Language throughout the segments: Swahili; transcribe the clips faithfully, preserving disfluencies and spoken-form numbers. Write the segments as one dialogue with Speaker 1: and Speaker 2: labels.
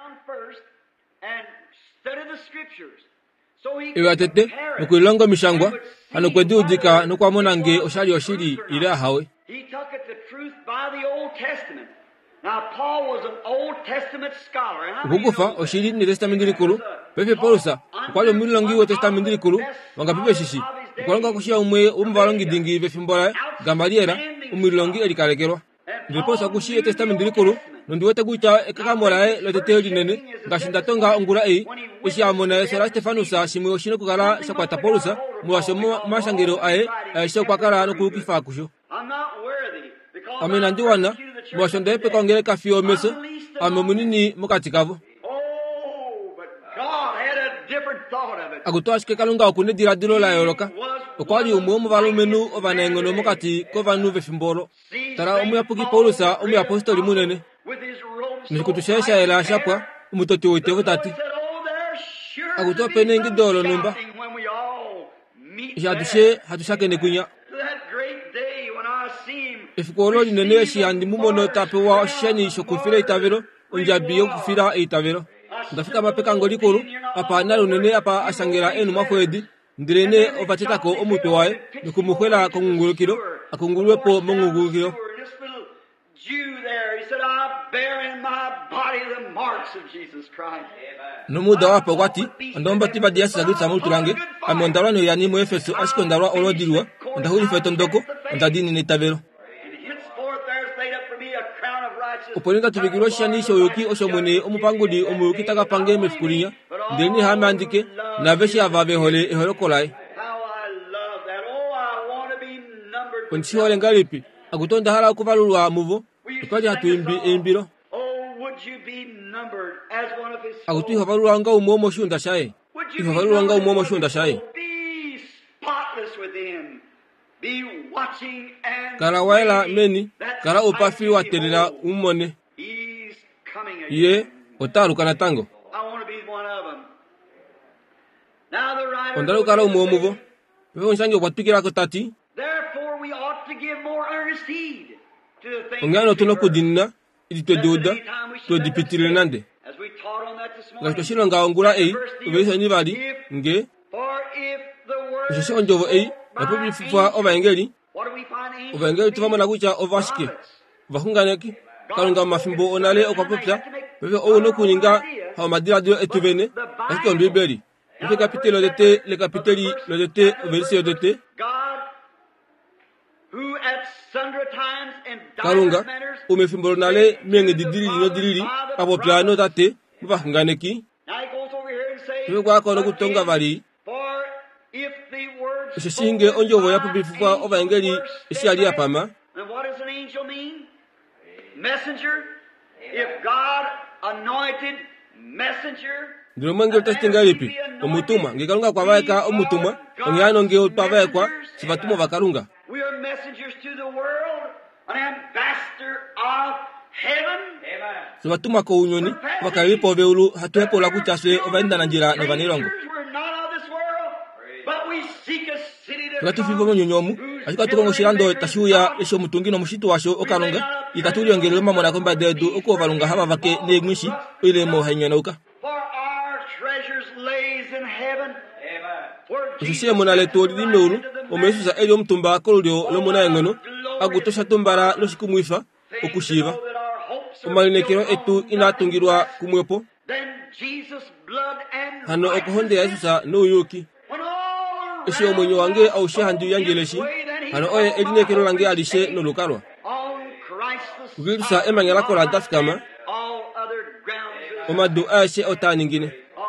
Speaker 1: Iwa tete nukulongo mishangwa hano kwedi udika nukwa monange oshali oshiri ile ahawe.
Speaker 2: He took it the truth by the Old Testament. Now Paul was an Old Testament scholar.
Speaker 1: Ukukufa oshiri ni testamenti likulu. Pepe Paulusa kwalo milongi wa testamenti likulu wanga pepe shishi. Kwalonga kushia umwe umvalongi dingi befimbola gambaliera umilongi elikalekelwa. Ndiposa kushia testamenti likulu nondiwete kuita ekakamola le teteli nene ngashinda tonga ongura e ishia mona sera Stefanusa shimwe oshino kugala shakwata Paulusa mwasho mashangero ae shakwakala no kukifa kusho. Amena ndiwana mwasho ndepe kongere kafio meso amemunini mukatikavo. Agutoashike kalunga okune diradilo la yoroka. Okwali umwe muvalo menu ovanengono mukati kovanu vefimboro. Tara umu yapuki Paulusa umu apostoli munene. Nikutushesha ela shapwa umutoti wote tati. Agutoa pene ngi dolo numba. Jadushe hatushake nekunya. Ifukolo nene shi andi mumono tapewa sheni shokufira itavero unjabiyo kufira itavero. Ndafika mapeka ngolikolo apa nalo nene apa asangera enu makwedi ndirene opatitako omupe wae nikumukwela kongulukiro akongulwepo mongugukiro. Nomuda wapo kwati ndomba tiba diasi agutsa mutulange amondalwa no yani mu Efeso ashikondalwa olodilwa ndahuri feto ndoko ndadini netavero. Upolinga tubigiro shanisho yoki oshomone omupangudi omuyuki tagapange mefukurinya ndeni hamandike na veshi avave hole eholokolai. Konchi hole ngalipi agutonda hala kuvalulwa muvo tukali hatuimbi embiro. Agutu havalulwa nga umomo shunda shae havalulwa nga umomo shunda shae kala waela meni kala upafi watelera umone ye otaru kana tango ondalu kala umomuvo wewe nshange kwatukira ko tati. Ongano tunokudinna iditododa to dipitire nande ngashino ngaongura ei ubesa ni bali nge Jose onjovo ei na pubi fufa ovangeli ovangeli tuvamona kucha ovashike vahunganeki kalunga mafimbo onale okapopya bebe ono kuninga ha madira dio etuvene asiko ndibeli le capitelo de te le capiteli le de te verse de te kalunga umefimbo nale menge didiri no diriri kapopya no tate vahunganeki bebe kwa kono kutonga bali Shinge onjovo ya pubi fufa ovangeli ishali apama.
Speaker 2: And what does an angel mean? Messenger. If God anointed messenger.
Speaker 1: Ndiro mangel testingalipi omutuma ngikalunga kwa vaeka omutuma onyano nge pavae kwa sivatuma vakalunga.
Speaker 2: We are messengers to the world, an ambassador of heaven. Amen.
Speaker 1: Sivatuma ko unyoni vakalipo veulu hatuepo la kuchaswe ovaenda na njira ne vanilongo. Ngatu fivo nyonyomu ashika tukongo shirando tashuya esho mutungi no mushitu washo okalonga ikatuli ongelwe mamona komba dedu oko valunga haba vake negmishi ile mo hanyanoka Sisi mona le tori dimulu omesuza elio mtumba kolio lo mona ngono agutosha tumbara lo shikumuifa okushiva omalinekero etu inatungirwa kumwepo hano okuhonde Yesusa no yoki Ese omonyo wange au shahandi yangeleshi hano oye edinekero lange alishe no lukarwa Gilsa emangela kola daskama Omadu ashe ota nyingine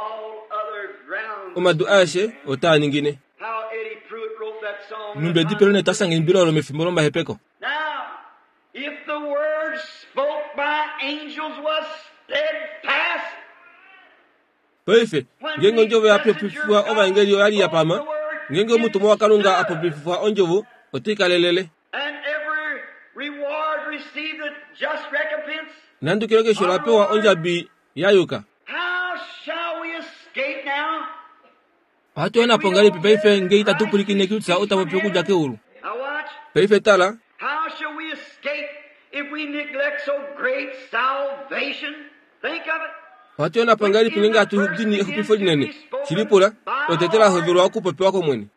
Speaker 1: Omadu ashe ota nyingine Numbe dipelo ne tasange mbilo lo mefimbolo mahepeko.
Speaker 2: Now if the word spoke by angels was steadfast
Speaker 1: Pefe ngengo njovo ya pepifua ova ngeli yali ya pama ngengo mutumo wakalunga apo pepifua onjovo otikalelele
Speaker 2: and every reward received a just recompense.
Speaker 1: Nandu kiroge sholapewa onjabi yayuka.
Speaker 2: How shall we escape now?
Speaker 1: Hatu ena pongali pepe ngeita tupuliki nekutsa utapopeku jake uru.
Speaker 2: Now watch.
Speaker 1: Pepe tala.
Speaker 2: How shall we escape if we neglect so great salvation? Think of it.
Speaker 1: Wationa pangali pinenga tu dini ekupifo dinene. Chilipula, otetela hovero wako pepe wako mweni.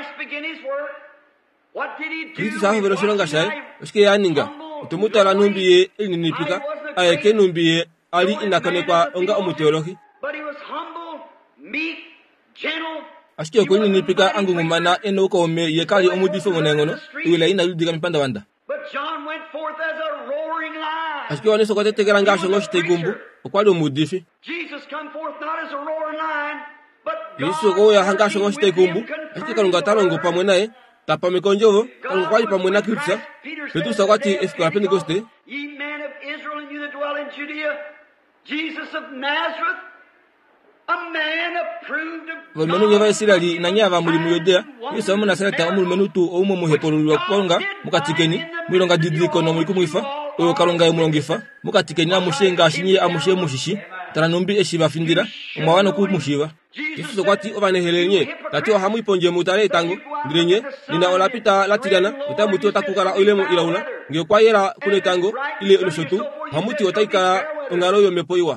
Speaker 1: Kristo sa hovero shilonga shai, oshike ya ninga. Utumuta la numbiye ili nipika, ayeke numbiye ali inakane kwa onga omuteologi. Ashike okuni nipika angu ngumana eno uko ome yekali omudifo mwenengono, uwela ina ludiga mipanda wanda. Ashike waneso kwa tete geranga shongo shite gumbu, okwali omudifi. Yesu ko ya hanga shongo shite gumbu, ashike kalunga talongo pamwenae, tapa mikonjovo, kalunga kwali pamwena kipsa, petu sakwati efikora Pentecoste.
Speaker 2: Ye men of Israel and you that dwell in Judea, Jesus of Nazareth, a man approved of God.
Speaker 1: Vomenu yava Israeli na nyava muri muyodea, Yesu amu Nazareta amu menu tu omu muhepolulwa kukonga, mukatikeni, mwilonga didiko no mwikumuifa, oyo kalonga yu mulongifa, mukatikeni na mushenga ashinye amushe mushishi, taranumbi eshiva findira, umawano ku mushiva. Yesu sokwati ovane helenye, tatiwa hamu iponje mutare tango, ndirenye, nina olapita latirana, utamuti otakukara oilemo ilaula, nge kwa yera kune tango, ile ulusotu, hamuti otaika ongaro yo mepoiwa.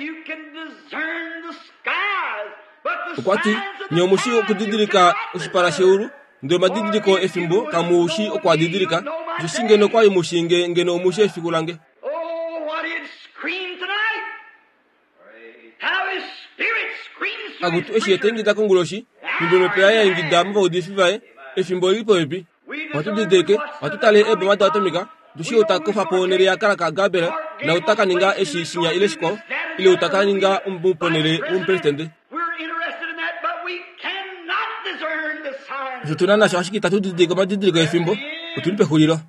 Speaker 1: Ukwati, nyomushi okudidirika usipara sheuru, ndo madidiriko efimbo, kamu ushi okwa didirika, jushinge no kwa imushinge, nge no umushe efikulange.
Speaker 2: Oh, what it screamed tonight! How his spirit screams to
Speaker 1: Agutu eshi etengi takunguloshi, ndo mepea ya ingida mba udifivae, efimbo lipo epi. Watu dideke, watu tale ebe mada atomika, dushi utakufa ponere ya karaka gabela, na utaka ninga eshi shinya ile shiko, ile utaka ninga umponere umprestende. Zutunana shashiki tatu dideke ma dideke efimbo, utulipe hulilo.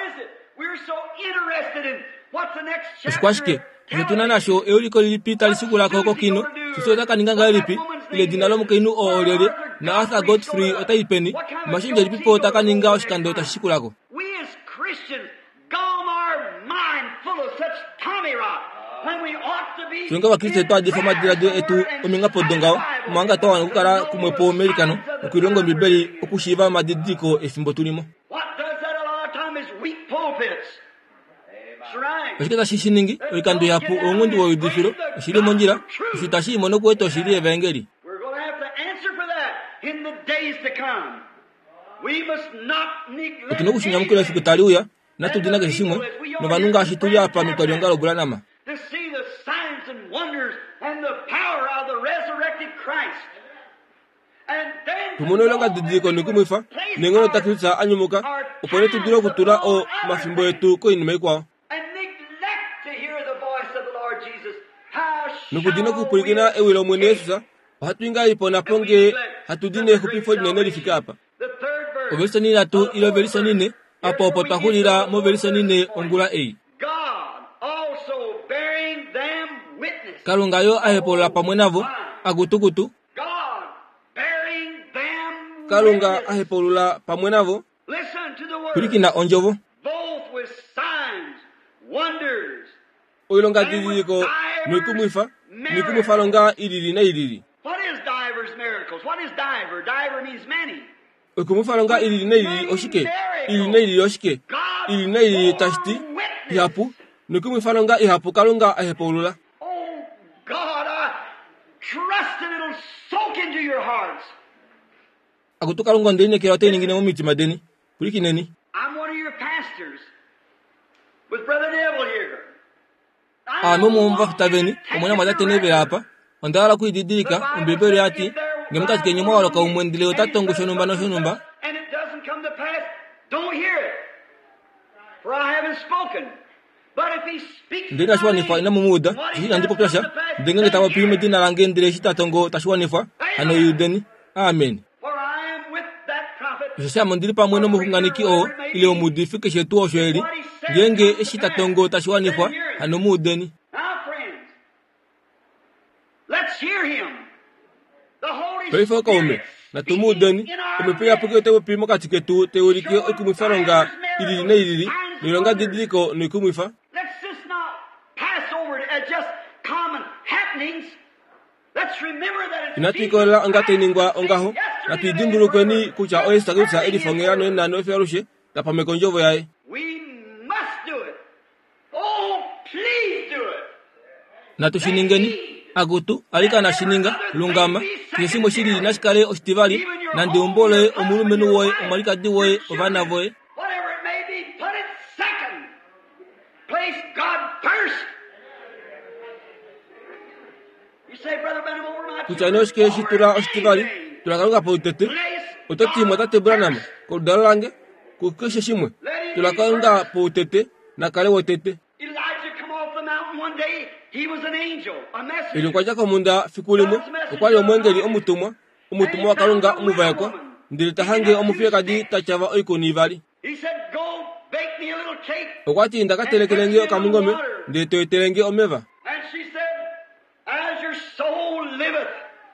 Speaker 1: Eskwashike, zutunana sho euliko lipita lisikula koko kino, suso utaka ninga nga lipi, ile dinalomu kainu o olele, na Arthur Godfrey otaipeni, mashinja lipipo utaka ninga oshikando otashikulako.
Speaker 2: We as Christians gone our mind full of such tommy rot when we ought to be.
Speaker 1: Sunga wa Kristo to adifama dirade etu ominga podongao, manga to anukara kumwepo Americano, ukirongo mbibeli okushiva madidiko efimbo tulimo.
Speaker 2: What does that a lot of time is weak pulpits. That's right.
Speaker 1: Oshiketa shishiningi, oikando yapu ongundi wa udifiro, shiri monjira, shitashi monoko eto shiri evangeli.
Speaker 2: We're going to have to answer for that in the days to come. We must not neglect.
Speaker 1: Utunuku shinyamukula fikutaliuya, natu dinaga shishimwe, novanunga ashitulia hapa nukarionga bulanama.
Speaker 2: To see the signs and wonders and the power of the resurrected Christ. And then
Speaker 1: Tumuno longa didiko nikumuifa, ningono takritsa anyumuka, upone tudiro kutura o mafimbo yetu ko inimekwa.
Speaker 2: and neglect to hear the voice of the Lord Jesus. How
Speaker 1: Nukudino kupurikina ewilo mwene Yesusa, hatuinga ipona ponge, hatudine kupifo nene lifika hapa.
Speaker 2: the third verse.
Speaker 1: Overisa nini atu ilo verisa nine, apa opotahulira mo verisa nine ongula ei.
Speaker 2: God also bearing them witness.
Speaker 1: Kalungayo ahepola pamwenavo, agutukutu,
Speaker 2: God bearing them
Speaker 1: kalunga
Speaker 2: witness.
Speaker 1: ahepolula pamwenavo,
Speaker 2: Listen to the word.
Speaker 1: kulikina onjovo,
Speaker 2: Both with signs, wonders.
Speaker 1: oilonga didiko, nikumuifa, nikumuifa longa iriri na iriri.
Speaker 2: What is divers miracles? What is diver? Diver means many.
Speaker 1: Okumufa longa iriri na iriri oshike, iriri na iriri oshike, iriri na iriri tashti, ihapu, nikumuifa longa ihapu kalunga ahepolula.
Speaker 2: Oh God, I trust that it'll soak into your hearts.
Speaker 1: Agutu kalunga ndene kera te ningine omiti madeni, kulikineni.
Speaker 2: I'm one of your pastors with Brother Neville here.
Speaker 1: Ah, mumu mva kutaveni, omwana madate nebe hapa, ondala kuididika, umbebere ati, ngemuka tikenye mwalo ka umwendile utatongo shonumba no shonumba.
Speaker 2: And it doesn't come to pass, don't hear it. For I haven't spoken. But if he speaks
Speaker 1: Ndena shwa nifa ina mumuda, shihina ndipo plasha, ndengenge tawa pime dina langendire shita tongo tashwa nifa, ano yudeni. Amen.
Speaker 2: for I am with that prophet.
Speaker 1: Shasha mondili pa mweno mukunganiki o, ile omudifike shetu o shweli, genge shita tongo tashwa nifa, ano mudeni.
Speaker 2: Now friends, let's hear him. The Holy
Speaker 1: Peifo ka ume, na tumudeni, umepea puke tewe pimo katiketu, teoriki okumufa longa, iriri na iriri, nilonga didiko nikumufa.
Speaker 2: Let's just not pass over it as just common happenings. Let's remember that it's
Speaker 1: Inatikola angate ningwa ongaho, na tuidimburu kweni kucha oesta kucha edi fongera no ena no ferushe, na pamekonjovo yae.
Speaker 2: We must do it. Oh, please do it.
Speaker 1: Na tushiningeni, agutu alika na shininga lungama kisimo shiri nashikale ostivali na ndiombole omulu menu woy omalika di woy ovana voy
Speaker 2: whatever it may be, put it second. Place God first. You say, Brother Branham, over my
Speaker 1: kuchanosh ke shitura ostivali tulakalunga potete otati motate Branham ko dalange ku keshishimwe tulakalunga potete na kale wotete.
Speaker 2: Elijah come off the mountain one day. He was an angel, a messenger.
Speaker 1: Ilikuwa jako munda fikulimu ukwali omwengeli omutumwa omutumwa wakalunga omuvayako ndilitahange omufyeka di tachava oikonivali.
Speaker 2: He said, go bake me a little cake.
Speaker 1: Okwati ndakatelekilenge okamungome nditoitelenge omeva.
Speaker 2: And she said, as your soul liveth.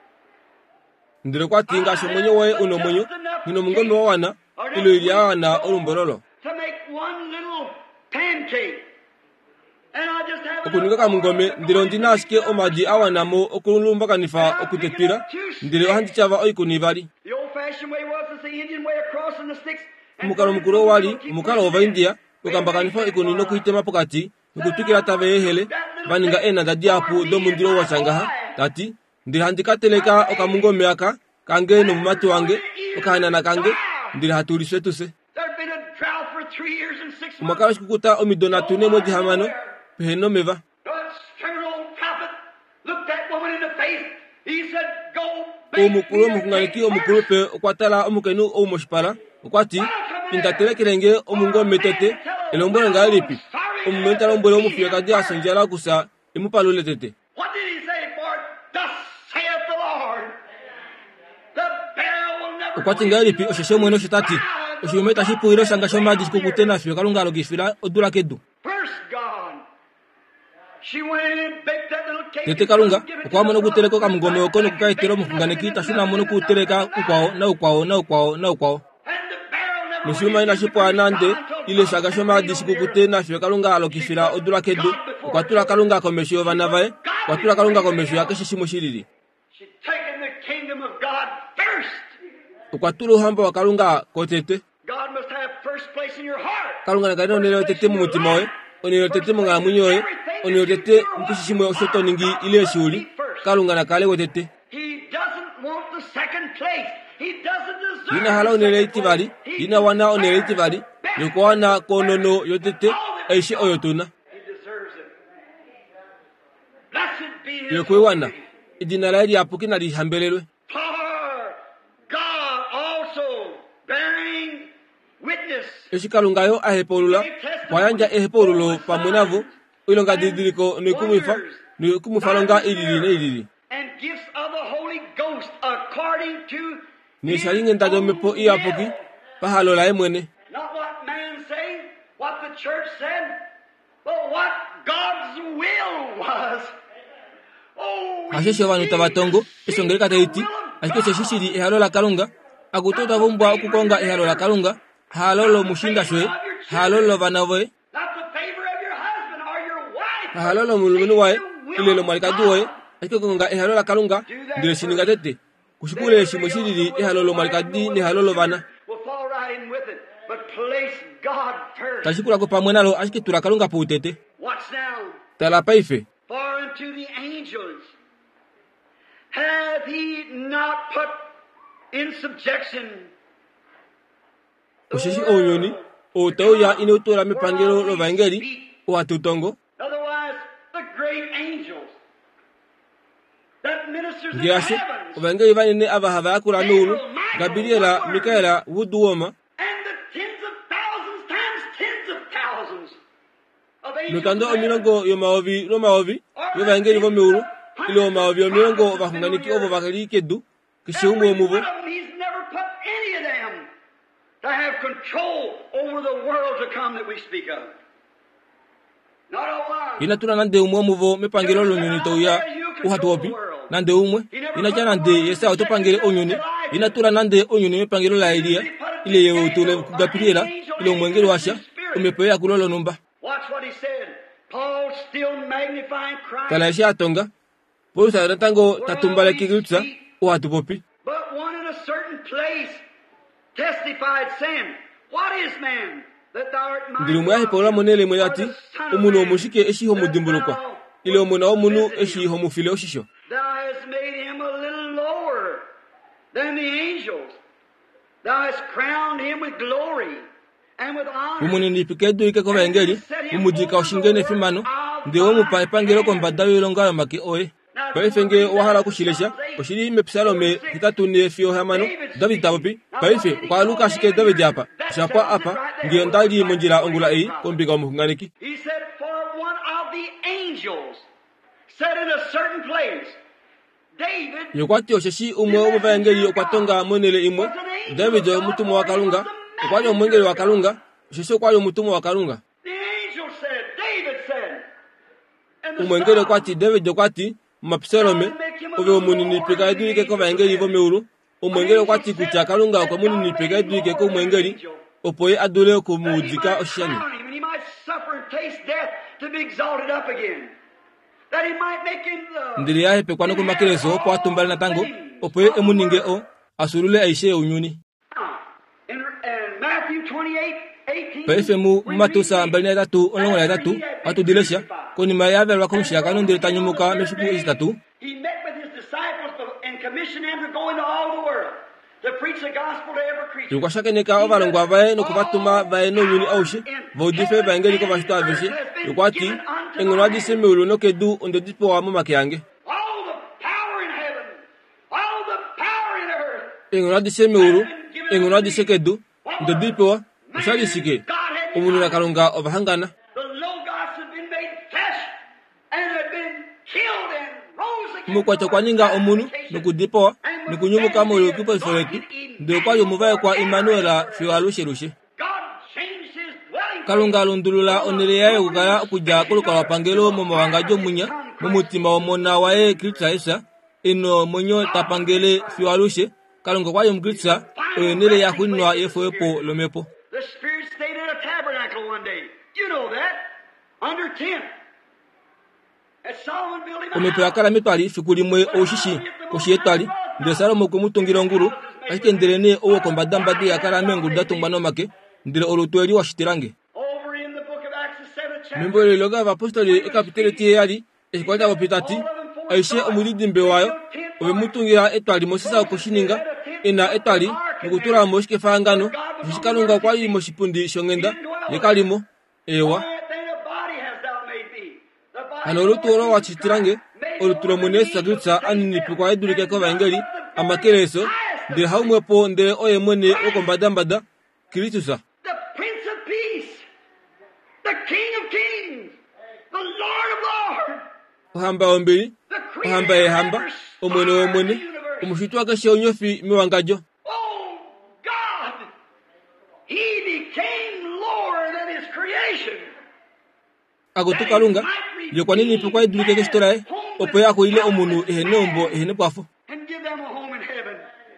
Speaker 1: Ndilikuwa tinga shomwenye woye unomwenyo nino mungome wa wana ilo ili wana olumbololo.
Speaker 2: To make one little pancake. And I just have
Speaker 1: okuninga kamungome ndilo ndinasike omaji awanamo okulumba kanifa okutetira ndilo handi chava oikonivali.
Speaker 2: The old fashioned way was it's the Indian way of crossing the sticks.
Speaker 1: Mukalo mukuro wali mukalo ova India ukamba kanifa ikonino kuitema pokati ukutukira tave hele baninga ena dadi apu do mundiro washangaha tati ndilo handi kateleka okamungome aka kange no mumati wange okahana na kange ndilo hatuliswe tuse.
Speaker 2: There'd been a drought for three years and six months.
Speaker 1: Umakalo shikukuta omidona tune mwedi hamano peheno meva.
Speaker 2: The stern old prophet looked that woman in the face. He said, go bake
Speaker 1: Omukulu
Speaker 2: me a
Speaker 1: mukungaliki
Speaker 2: cake
Speaker 1: omukulu
Speaker 2: first.
Speaker 1: pe okwatala omukenu omoshipala okwati intatelekelenge omungome tete elombolo ngalipi omumentala ombolo omufyeka di asonjala kusa emupalule tete.
Speaker 2: What did he say for it? Thus saith the Lord. The barrel will never
Speaker 1: Okwati
Speaker 2: go into
Speaker 1: ngalipi
Speaker 2: the
Speaker 1: osheshe mweno shitati
Speaker 2: ground.
Speaker 1: oshumeta shipuiro shanga shomadi shikukutena fyeka lungalo gifila odula kedu.
Speaker 2: First God. She went in and baked that little cake.
Speaker 1: Tete kalunga okwa mono kuteleko kamungome okono kukaitelo mukunganiki tashuna mono kuteleka ukwao na ukwao na ukwao na ukwao.
Speaker 2: And the barrel never
Speaker 1: Mushuma ina shipo anande ile shaga shoma disikukute na fyeka lungalo gifila odula kedu okwatula kalunga komesho vanavae kwatula kalunga komesho yakeshishimo shiriri.
Speaker 2: She'd taken the kingdom of God first.
Speaker 1: Ukwatula uhamba wa kalunga kotete
Speaker 2: God must have first place in your heart.
Speaker 1: kalunga nakane onelo tete mu mutima we onelo tete mu ngamunyo we onelo tete mukishishimo oshoto ningi ile shuli kalunga nakale wotete.
Speaker 2: He doesn't want the second place. He doesn't deserve
Speaker 1: Ina hala onelo itivali ina wana onelo itivali yoko wana konono yotete aishi oyotuna
Speaker 2: He deserves it. Blessed be his
Speaker 1: yoko wana idina lairi apukina lihambelelwe.
Speaker 2: For God also bearing witness.
Speaker 1: Eshi kalunga yo ahepolula wayanja ehepolulo pamwenavu ilonga didiliko nikumuifa nikumufalonga ilili na ilili.
Speaker 2: And gifts of the Holy Ghost according to
Speaker 1: Ni shalinge ndado mepo iapoki pahalola emwene.
Speaker 2: not what man say, what the church said, but what God's will was. Oh,
Speaker 1: Asheshe wanu tabatongo esongeleka taiti ashike shishiri ehalola kalunga akutota vumbwa okukonga ehalola kalunga halolo mushinga shwe halolo vanavoe
Speaker 2: not the favor of your husband or your wife.
Speaker 1: halolo mulumunu wae ilelo malikadi wae ashike konga ehalola kalunga ndile shininga tete kushikule shimo shiriri ehalolo malikadi ni halolo vana
Speaker 2: We'll fall right in with it, but place God first.
Speaker 1: tashikula ko pamwenalo ashike tura kalunga potete
Speaker 2: Watch now.
Speaker 1: tala paife.
Speaker 2: For unto the angels hath he not put in subjection
Speaker 1: Oshishi onyoni otoya inotora mipangelo lo vangeli o atutongo
Speaker 2: otherwise the great angels that ministers in the
Speaker 1: ngiashi
Speaker 2: heavens
Speaker 1: ovangeli vanene abahava akura nulu Gabriela Mikaela Wuduoma
Speaker 2: and the tens of thousands times tens of thousands of angels
Speaker 1: mikando
Speaker 2: in heaven.
Speaker 1: omirongo yo maovi lo maovi yo vangeli vo miulu ilo maovi omirongo vahunganiki ovo vakali kedu kishumu
Speaker 2: Every
Speaker 1: omuvo
Speaker 2: one of them, he's never put any of them to have control over the world to come that we speak of. Not a one.
Speaker 1: ina tuna nande umwe omuvo mipangelo lo nyoni toya uhatuopi nande umwe ina jana nde yesa otopangele onyoni ina tuna nande onyoni mipangelo la Elia ile yo utule kugapirira ile mwengeli washa umepeya kulolo numba.
Speaker 2: Watch what he said. Paul still magnifying Christ.
Speaker 1: Kala ya tonga Paul sa tango tatumbala kigutsa uhatupopi
Speaker 2: But one in a certain place testified, saying, what is man that thou art mindful
Speaker 1: ndilumu yahe Paul monele mwati
Speaker 2: of, or the son of
Speaker 1: umuno
Speaker 2: man
Speaker 1: mushike eshiho
Speaker 2: that
Speaker 1: mudimbulukwa
Speaker 2: thou
Speaker 1: ile omuna omunu eshi homufile oshisho.
Speaker 2: Thou hast made him a little lower than the angels. Thou hast crowned him with glory and with honor.
Speaker 1: Umuni ni pikedu ike kwa engeli, umujika oshingene fimano, ndewo mupa ipangelo kwa mbadawe ilonga maki oe. Pa ifenge wahala kushilesha, oshiri me Psalome hitatu ne fio hamano, David tabopi, pa ife, kwa luka shike David yapa, shapa apa, ngiyo ndali monjila ongula ei, kombiga umukunganiki.
Speaker 2: He said, for one of the angels said in a certain place, David,
Speaker 1: yokwati osheshi umwe umuva engeli okwatonga monele imwe, David yo mutumu wa kalunga, okwali omwengeli wa kalunga, osheshi okwali mutumu wa kalunga.
Speaker 2: the angel said, David said, and the
Speaker 1: Umwengeli okwati David okwati, Mapsalome, ove omuni ni pega edurike kwa engeli vo meuru, umwengeli okwati kucha kalunga kwa muni ni pega edurike kwa umwengeli, opoye adule ko mujika oshani.
Speaker 2: and he might suffer and taste death to be exalted up again. That he might make him the
Speaker 1: Ndiri yahe pe kwano kumakireso opo atumbali na tango, opoye emuninge o, asurule aishe unyuni.
Speaker 2: in, in Matthew twenty-eight, eighteen.
Speaker 1: Pa efemu matusa mbali na tatu, onongo na tatu, atu dilesha, koni mayave wa kumshia kanu ndiri tanyumuka meshuku isi tatu.
Speaker 2: He met with his disciples and commissioned them to go into all the world to preach the gospel to every creature.
Speaker 1: Yukashake neka ovalongwa vae no kuvatuma vae no nyuni aushi, vaudife vaengeli kwa vashito aveshe, yukwati, engono adise meulu no kedu ondo dipo wa mama kiange.
Speaker 2: All the power in heaven, all the power in earth.
Speaker 1: Engono adise meulu, engono adise kedu, ondo dipo wa, ushadi sike, umunu na kalunga ovahangana.
Speaker 2: The Logos had been made flesh and had been killed and rose again.
Speaker 1: Mukwa chakwaninga omunu, nuku dipo wa, nuku nyumu kama ulu kipo ifoletu, ndio kwa yumuvae kwa Emmanuela fiwa lushe lushe.
Speaker 2: God changed his dwelling.
Speaker 1: Kalunga lundulula onere yae kukaya kuja kuluka wapangelo momo wangajo munya, mumutima omona wae Kristo Isa, ino monyo tapangele fiwa lushe, kalunga kwa yumkritsa, nile ya kuinwa yefo epo lomepo.
Speaker 2: The Spirit stayed at a tabernacle one day. You know that. Under tent. At Solomon built him a
Speaker 1: Omepela
Speaker 2: house.
Speaker 1: kala mitwali fikuli mwe oshishi, koshi etwali, nde Salomo kumutungila nguru, ashike ndelene owo kombadambadi ya kala mengu datumbano make, ndele olutueli wa shitirange.
Speaker 2: Over in the book of Acts, the seventh chapter.
Speaker 1: Mimbo ile loga va apostoli ekapitele tie yali, esikwata wapitati, aishe omulidi mbewayo, owe mutungira etwali mosisa okoshininga, ina etwali, nukutura moshike fangano, shishikalunga kwa ili moshipundi shongenda, yekalimo, ewa.
Speaker 2: Then a body hast thou made thee. The body
Speaker 1: Ano olutuolo wa chitirange, olutulo mwene sagritsa aninipi kwa edulike kwa vangeli, amakereso, nde haumwepo nde oye mwene okombadambada, kiritusa.
Speaker 2: the Prince of Peace, the King of Kings, the Lord of Lords,
Speaker 1: Ohamba ombeli,
Speaker 2: the
Speaker 1: ohamba
Speaker 2: Creator of
Speaker 1: ehamba,
Speaker 2: every
Speaker 1: omwene
Speaker 2: star in the
Speaker 1: omwene,
Speaker 2: universe.
Speaker 1: omushitu akashe onyofi miwangajo.
Speaker 2: Oh God, He became lower than His creation.
Speaker 1: Agotukalunga, yokwa nini pikwa edulike keshitorae, opo yako ile omunu ehene ombo ehene pwafu.
Speaker 2: And give them a home in heaven.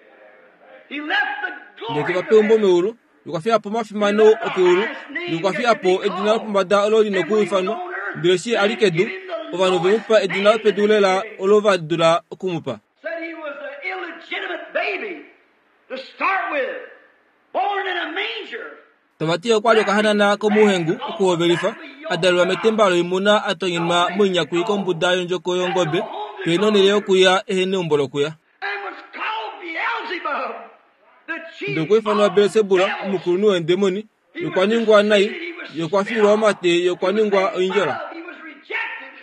Speaker 2: He left the glory
Speaker 1: Ndeke
Speaker 2: of
Speaker 1: vape ombo
Speaker 2: heaven.
Speaker 1: meulu, yokafia po mafimano okeulu, yokafia po edina pumbada olori noku ifano, ndireshi alikedu, ovano vemupa edina pedulela olova dula okumupa.
Speaker 2: Said he was an illegitimate baby to start with, born in a manger.
Speaker 1: Tabati okwali okahanana komuhengu okuwovelifa, adalwa metembalo imuna atonyinma mwinya kuiko mbuda yonjoko yongobe, tuenonele okuya ehene umbolo kuya.
Speaker 2: And was called Beelzebub, the chief
Speaker 1: Ndoko ifano wa Beelzebula,
Speaker 2: of
Speaker 1: umukulunu endemoni, yokwaningwa nai, yokwafirwa mate, yokwaningwa oinjola.
Speaker 2: He was rejected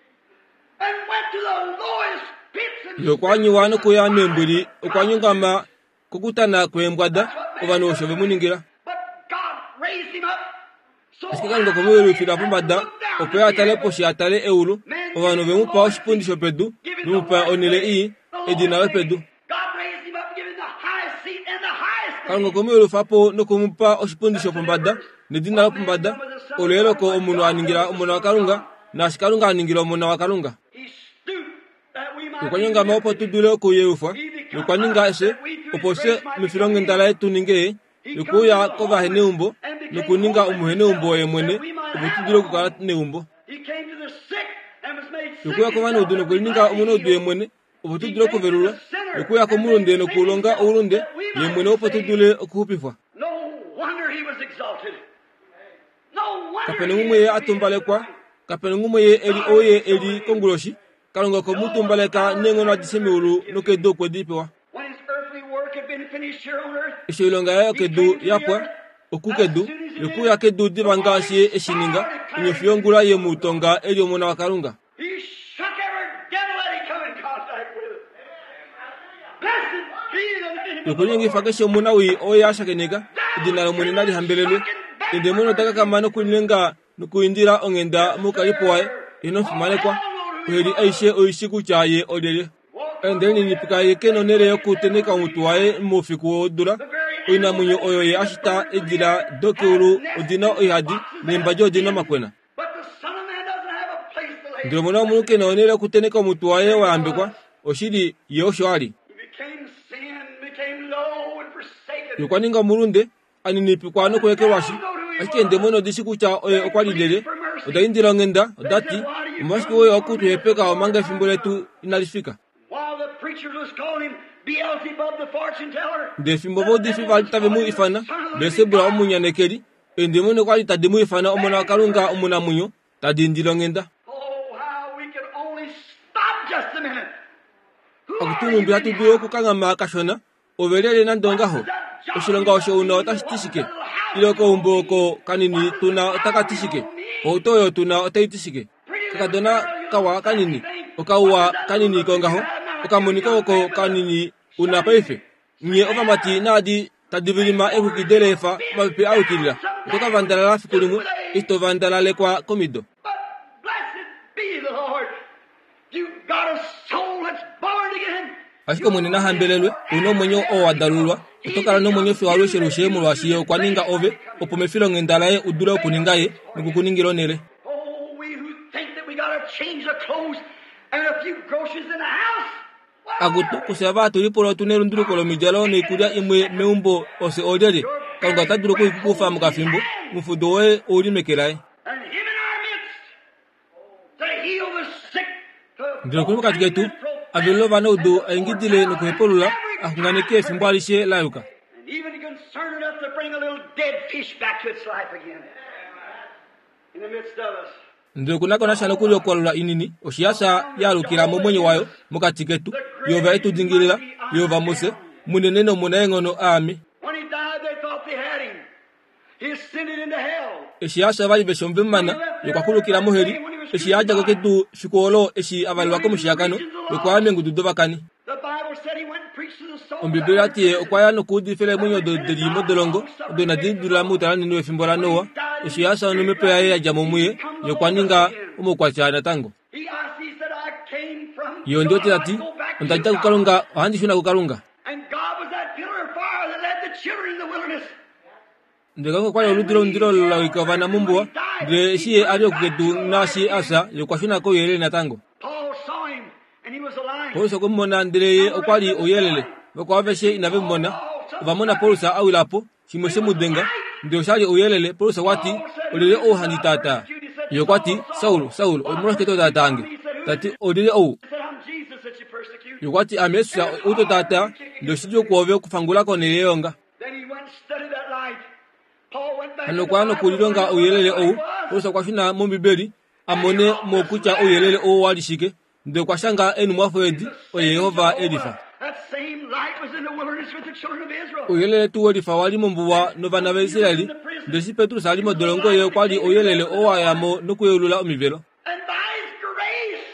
Speaker 2: and went to the lowest pits and
Speaker 1: Yokwanyiwa nokuya nembuli, okwanyungama kukutana kwembwada, ovano oshove muningira.
Speaker 2: but God raised him up. So
Speaker 1: Asikikanga komuwelu fila pumbada, ope atale poshi atale eulu, ovano vemupa oshipundi shopedu, vemupa onile ii, edina wepedu.
Speaker 2: God raised him up, giving the highest seat and the highest
Speaker 1: Kalunga komuwelu fapo nokumupa oshipundi shopumbada, nedina wepumbada, olelo ko omunu aningira omunu wa kalunga, na shikalunga aningira omunu wa kalunga.
Speaker 2: He stooped that we might
Speaker 1: Yokwanyunga maopo tudule okuye ufa, yokwanyunga ese, opose mifilonge ndala etu ninge, yokuya kova hene umbo, nokuninga umuhene umbo ye mwene, obutudule kukala ne umbo.
Speaker 2: He came to the sick and was made sick.
Speaker 1: Yokuya kova nudu nokuninga umuno udu ye mwene, obutudule kuverula, yokuya komulunde nokulonga urunde, ye mwene opotudule okuhupifwa.
Speaker 2: No wonder he was exalted. No wonder
Speaker 1: Kapene
Speaker 2: he
Speaker 1: mumwe
Speaker 2: was
Speaker 1: atumbale kwa, kapenungumo ye eli oye eli konguloshi kalonga ko mutumbaleka nengo na disemiuru no ke do ko dipewa
Speaker 2: when his earthly work had been finished here on earth.
Speaker 1: ishilonga ya ke do yapwa okukedu yoku ya ke do dibangasi eshininga nyofyongula ye mutonga eli omona wakalunga.
Speaker 2: He shook every devil that he come in contact with. Blessed be the name of the
Speaker 1: yokunyingi
Speaker 2: Lord.
Speaker 1: fakesho mona wi oya shakenega dinalo munenali hambelelwe inde mono taka kamano kunyenga nukuindira ongenda mukalipoe ino fumalekwa kweli aishe oishiku chaye odele endeni nipikaye keno nere yokuteneka mutuaye mofiku odura ina munyo oyoye ashita ejira dokuru odina oyadi nembajo dina makwena
Speaker 2: But the Son of Man doesn't have a place to lay.
Speaker 1: ndio mona munuke no nere kuteneka mutuaye waambekwa oshiri yoshwali
Speaker 2: He became sin, became low and forsaken.
Speaker 1: yokwaninga murunde aninipikwa no kweke washi akende mono dishiku cha okwalilele odaindira ngenda odati umashiki oyo akutu hepeka omanga fimboletu inalifika
Speaker 2: While the preachers was calling him Beelzebub the fortune teller.
Speaker 1: de fimbo bodi fifa tabe mu ifana besebura omunya nekeri ende mono kwali tadimu ifana omona kalunga omona munyo tadindira ngenda
Speaker 2: Oh, how we could only stop just a minute. Who are
Speaker 1: akutunu
Speaker 2: you
Speaker 1: mbi atu
Speaker 2: anyhow?
Speaker 1: duyo kukanga makashona ovelele nandonga ho oshilonga osho una otasitishike iloko umboko kanini tuna otakatishike otoyo tuna otaitisike kakadona kawa kanini okawa kanini konga ho okamoniko ko kanini una paife nye ovamati nadi tadibilima ekukidelefa mapepe aukilila otoka vandala lafikulimu isto vandala lekwa komido
Speaker 2: But blessed be the Lord. You got a soul that's born again.
Speaker 1: ashiko mwene na hambelelwe uno mwenyo o wadalulwa utokala no mwenyo fi walwe sherushe mu lwashiye kwaninga ove opomefilo ngendalaye udura okuningaye nukukuningiro nere
Speaker 2: Oh, we who think that we got to change the clothes and a few groceries in the house.
Speaker 1: agutu kusaba tulipolo tuneru ndurukolo mijalo ne kudia imwe meumbo ose odede kalunga taduro ko ikufa mukafimbo mufudowe oli mekelaye
Speaker 2: And him in our midst to heal the sick. to-
Speaker 1: ndiro kuluka tigetu avelo vana udo aingidile no kuhepolula akunganeke fimbo alishe layuka
Speaker 2: And even concerned enough to bring a little dead fish back to its life again. In the midst of us.
Speaker 1: ndiro kunako nashana kulyo kwalula inini oshiyasa yalukira mo mwenye wayo mukatiketu yova etudingirira yova mose muneneno munayengono ami
Speaker 2: When he died, they thought they had him. He ascended into hell.
Speaker 1: eshiyasa vali beshombe mana yokwakulukira moheri eshiyaja koketu shikuolo eshi avali wako mushiyakano yokwame ngududo bakani
Speaker 2: The Bible said he went and preached to the soul.
Speaker 1: ombibeli ati okwayano kudifele munyo do delimo dolongo do na didula mutala ninu efimbola noa eshiyasa ono mepe yaye yajamo muye yokwaninga umukwachana tango
Speaker 2: He asked, he said, I came from
Speaker 1: iyo ndio
Speaker 2: God, I
Speaker 1: ati
Speaker 2: go back to
Speaker 1: ondajita
Speaker 2: God.
Speaker 1: kukalunga ohandishuna kukalunga
Speaker 2: And God was that pillar of fire that led the children in the wilderness.
Speaker 1: ndekako kwali oludiro ndiro lawikavana mumbua de shiye ali okuketu nashi asa yokwashuna ko yele na tango
Speaker 2: Paul saw him, and he was alive.
Speaker 1: polusa kumona ndireye okwali oyelele bakwaveshe inabe mmona vamona polusa awilapo shimweshe mudenga ndio shali oyelele polusa wati olele ohani tata yokwati saulo saulo omulosketo tatange tati olele ou
Speaker 2: He said, I'm Jesus that you persecute.
Speaker 1: yokwati amesusa uto tata ndio shijo kuove kufangulako neleyonga
Speaker 2: Then he went and studied that light. Paul went back
Speaker 1: hano
Speaker 2: to the
Speaker 1: kwano
Speaker 2: Bible
Speaker 1: kulilonga
Speaker 2: where the
Speaker 1: oyelele
Speaker 2: light
Speaker 1: ou
Speaker 2: was.
Speaker 1: polusa kwashuna mombibeli amone mokucha oyelele ou walishike ndio kwashanga enu mwafedi o yehova elifa
Speaker 2: That same light was in the wilderness with the children of Israel.
Speaker 1: oyelele tu olifa walimo mbuwa no vana ba Israeli ndesi Petro salimo dolongo ye kwali oyelele owayamo nokuyelula omivelo
Speaker 2: And by his grace,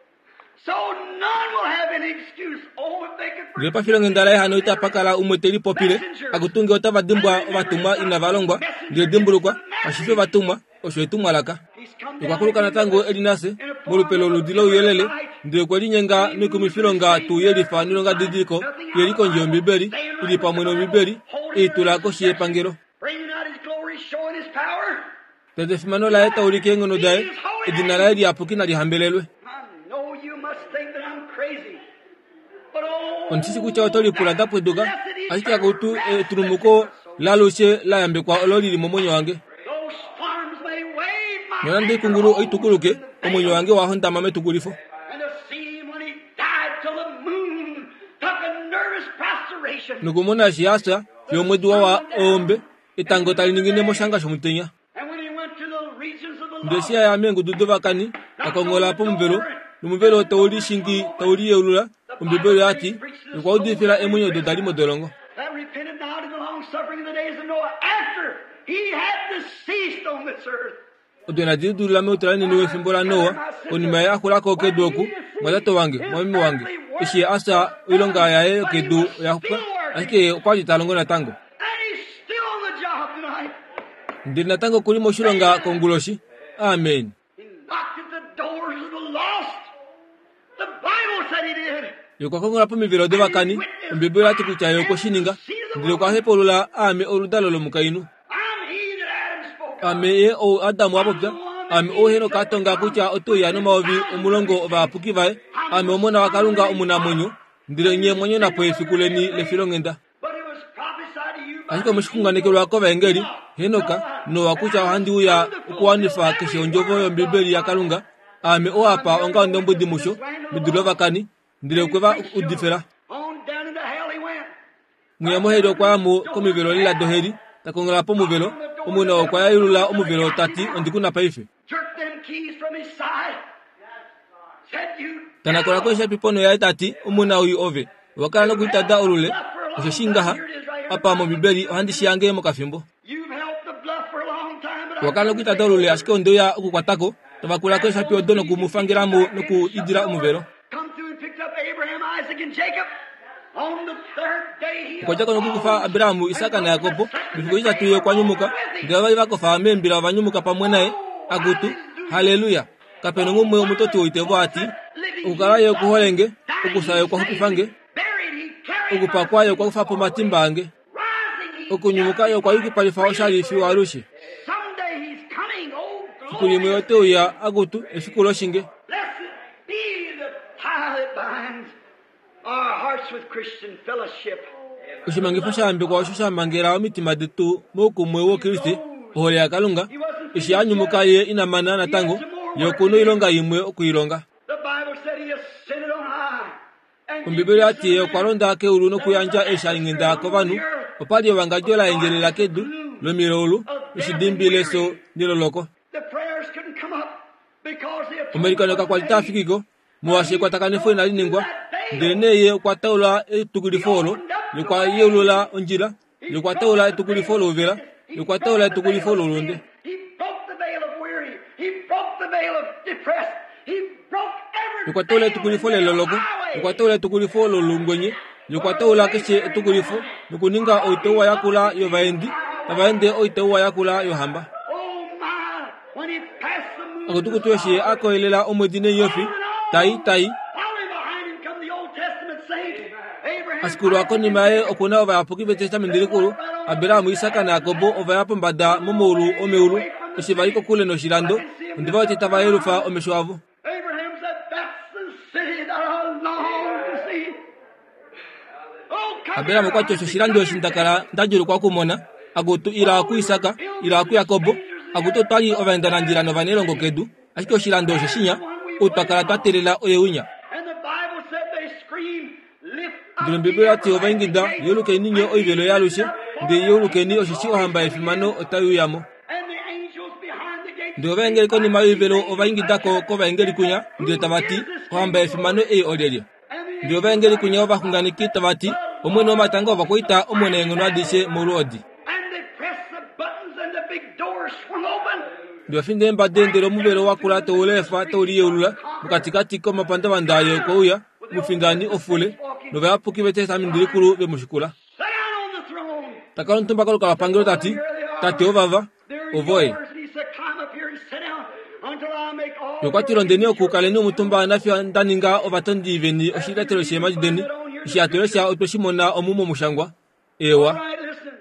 Speaker 2: so none will have any excuse. Oh, if they could
Speaker 1: lepa filonge ndala hano ita pakala umweteli popile akutunge otava dimbwa ovatumwa ina valongwa ndio dimbulukwa ashife vatumwa oshoetumwa laka
Speaker 2: He's come down
Speaker 1: ikwakuluka na tango elinase mulupelo ludilo uyelele ndio kwelinyenga nikumifilonga tu yelifa nilonga didiko yeliko njo mbibeli ilipa mweno mbibeli itulako shiye pangelo
Speaker 2: bringing out his glory, showing his power.
Speaker 1: tete fimano la eta ulikengo no dae edina la eli apukina lihambelelwe
Speaker 2: I know you must think that I'm crazy. But oh,
Speaker 1: ontisi kucha otoli pula dapo eduga asika kutu e, turumuko laloshe la yambe kwa ololi limomonyo wange
Speaker 2: those farms may wave my
Speaker 1: nyona ndi
Speaker 2: hand
Speaker 1: kunguru
Speaker 2: over
Speaker 1: oitukuluke omonyo wange wa honda mame tukulifo
Speaker 2: and to see him when he died till the moon took a nervous prostration.
Speaker 1: nukumona shiasa yomweduwa wa ombe itango taliningine moshanga shomutenya
Speaker 2: And when he went to the regions of the
Speaker 1: ndesia ya mengu dudova kani akongola pomvelo numvelo tawli shingi tawli yulula umbibelo ati kwa udifira emunyo do dalimo dolongo
Speaker 2: that repented now in the long suffering in the days of Noah after he had deceased on this earth.
Speaker 1: Odena didu la meutala ni nuwe fimbola Noah onima ya akula ko kedoku madato wange mwami wange ishi asa ulonga ya e kedu ya kwa ake kwaji talongo na tango
Speaker 2: And he's still on the job tonight.
Speaker 1: ndina tango kulimo shulonga konguloshi amen.
Speaker 2: He knocked at the doors of the lost. The Bible said he did.
Speaker 1: Yoko kongola po mivelo deva kani umbibelo ati kucha yoko shininga ndilo kwa hepo lula ame oludalo lo mukainu
Speaker 2: I'm he that Adam spoke of.
Speaker 1: ame e o adamu apopta ame o heno katonga kucha oto ya no maovi omulongo va pukivae ame omona wakalunga omuna monyo ndilo nye monyo na po efikuleni le filongenda
Speaker 2: But it was prophesied to you by
Speaker 1: asiko mushikunganekelo kwa vengeli henoka no wakucha handi uya ukuwanifa keshe onjovo yo mbibeli ya kalunga ame o apa onga ndombo dimusho midulova kani ndilo kweva udifera
Speaker 2: on down into hell he went.
Speaker 1: ngiyamo hedo kwa mu komivelo lila doheri takongola po muvelo omuna okwa yulula omuvelo tati ondikuna paife
Speaker 2: Jerked them keys from his side. Said you
Speaker 1: tanakola kwesha pipono ya tati omuna uyu ove wakala no kuitada olule oshingaha apa mo bibeli ohandishi yange mo kafimbo
Speaker 2: You've held the bluff for a long time, but I
Speaker 1: wakala no kuitada olule ashiko ndoya ukukwatako tabakula kwesha pio dono kumufangira mu no kuidira omuvelo
Speaker 2: come through and picked up Abraham, Isaac, and Jacob. On the third day he
Speaker 1: kwa chako no kufa Abrahamu Isaka na Yakobo bifukuja tuye kwa nyumuka ngawa bako fa membira abanyumuka pamwe naye agutu haleluya kapeno ngumwe omutoto oitevo ati ukarayo kuholenge ukusayo kwa hupifange
Speaker 2: buried, he carried
Speaker 1: ukupakwayo kwa kufa pomatimbange
Speaker 2: rising, he
Speaker 1: ukunyumukayo kwa yuki palifa oshali fi warushi
Speaker 2: someday he's coming. Oh, glory.
Speaker 1: kulimu yote uya agutu efikulo shinge
Speaker 2: Blessed be the tie that binds our hearts with Christian fellowship.
Speaker 1: ushimangifasha ambe kwa shusha mangera omitima detu moku mwewo Kristi ohole ya kalunga ishi anyumukaye ina manana tango yokuno ilonga imwe okuilonga
Speaker 2: The Bible said he ascended on high. And
Speaker 1: kumbibili ati okwaronda ke ulu no kuyanja esha ingenda ko banu opali wangajola enjelela kedu lomirolu ishidimbi so niloloko
Speaker 2: the prayers couldn't come up because the
Speaker 1: amerikano ka kwalita fikiko muwashe kwa takane fo na liningwa ndeneye kwa taula etukuli folo yokwa yelula onjira yokwa taula etukuli folo vera yokwa taula etukuli folo londe
Speaker 2: He broke the veil of weary. He broke the veil of depressed. He broke every
Speaker 1: yokwa taula etukuli folo loloko yokwa taula etukuli folo lungonye yokwa taula keshe etukuli fo yokuninga oitowa yakula yo vaendi vaende oitowa yakula yo hamba
Speaker 2: Oh my! When he passed the moon,
Speaker 1: akotukutweshe akoelela omwedine yofi tai tai
Speaker 2: following behind him come the Old Testament saints. Abraham,
Speaker 1: asikuru akoni mae okuna ova apoki be testament dirikuru Abrahamu Isaka na Yakobo ova yapo mbada momolu omeulu isivaiko kule no shirando ndiva titava elufa omeshwavu
Speaker 2: Abraham said, "That's the city that I long to see." Oh, come
Speaker 1: Abrahamu kwa chocho shirando shindakala ndajuru kwa kumona agutu ila ku Isaka ila ku Yakobo agutu tali ova ndana njira no vanelongo kedu ashiko shirando shinya utakala tatelela oyewunya
Speaker 2: And the Bible said they screamed, "Lift up
Speaker 1: ndilo biblia ati ova ingida yoluke ninyo oivelo yalushe ndi yoluke ni oshishi ohamba efimano otayuyamo
Speaker 2: and the angels behind the gate."
Speaker 1: ndi ova engeli koni maivelo ova ingida ko kova engeli kunya ndi tabati ohamba efimano e odelia ndi ova engeli kunya ova kunganiki tabati omwe no matanga ova koita omwe engono adishe murodi
Speaker 2: And they pressed the buttons and the big doors swung open.
Speaker 1: ndi ofinde mbade ndelo muvelo wakula to ulefa to uliyulula mukatikati ko mapanda bandayo ko uya mufindani ofule no vapuki bete samindikuru be mushikula
Speaker 2: Sit down on the throne.
Speaker 1: takalon tumba kalo kala pangiro tati tati ovava
Speaker 2: There he
Speaker 1: ovoe
Speaker 2: was, and he said, "Climb up here and sit down until I make all."
Speaker 1: yokwatiro ndeni okukaleni omutumba nafya ndaninga ovatondi veni oshiratero shema jideni shiatero sha otoshimona omumo mushangwa ewa
Speaker 2: All right, listen.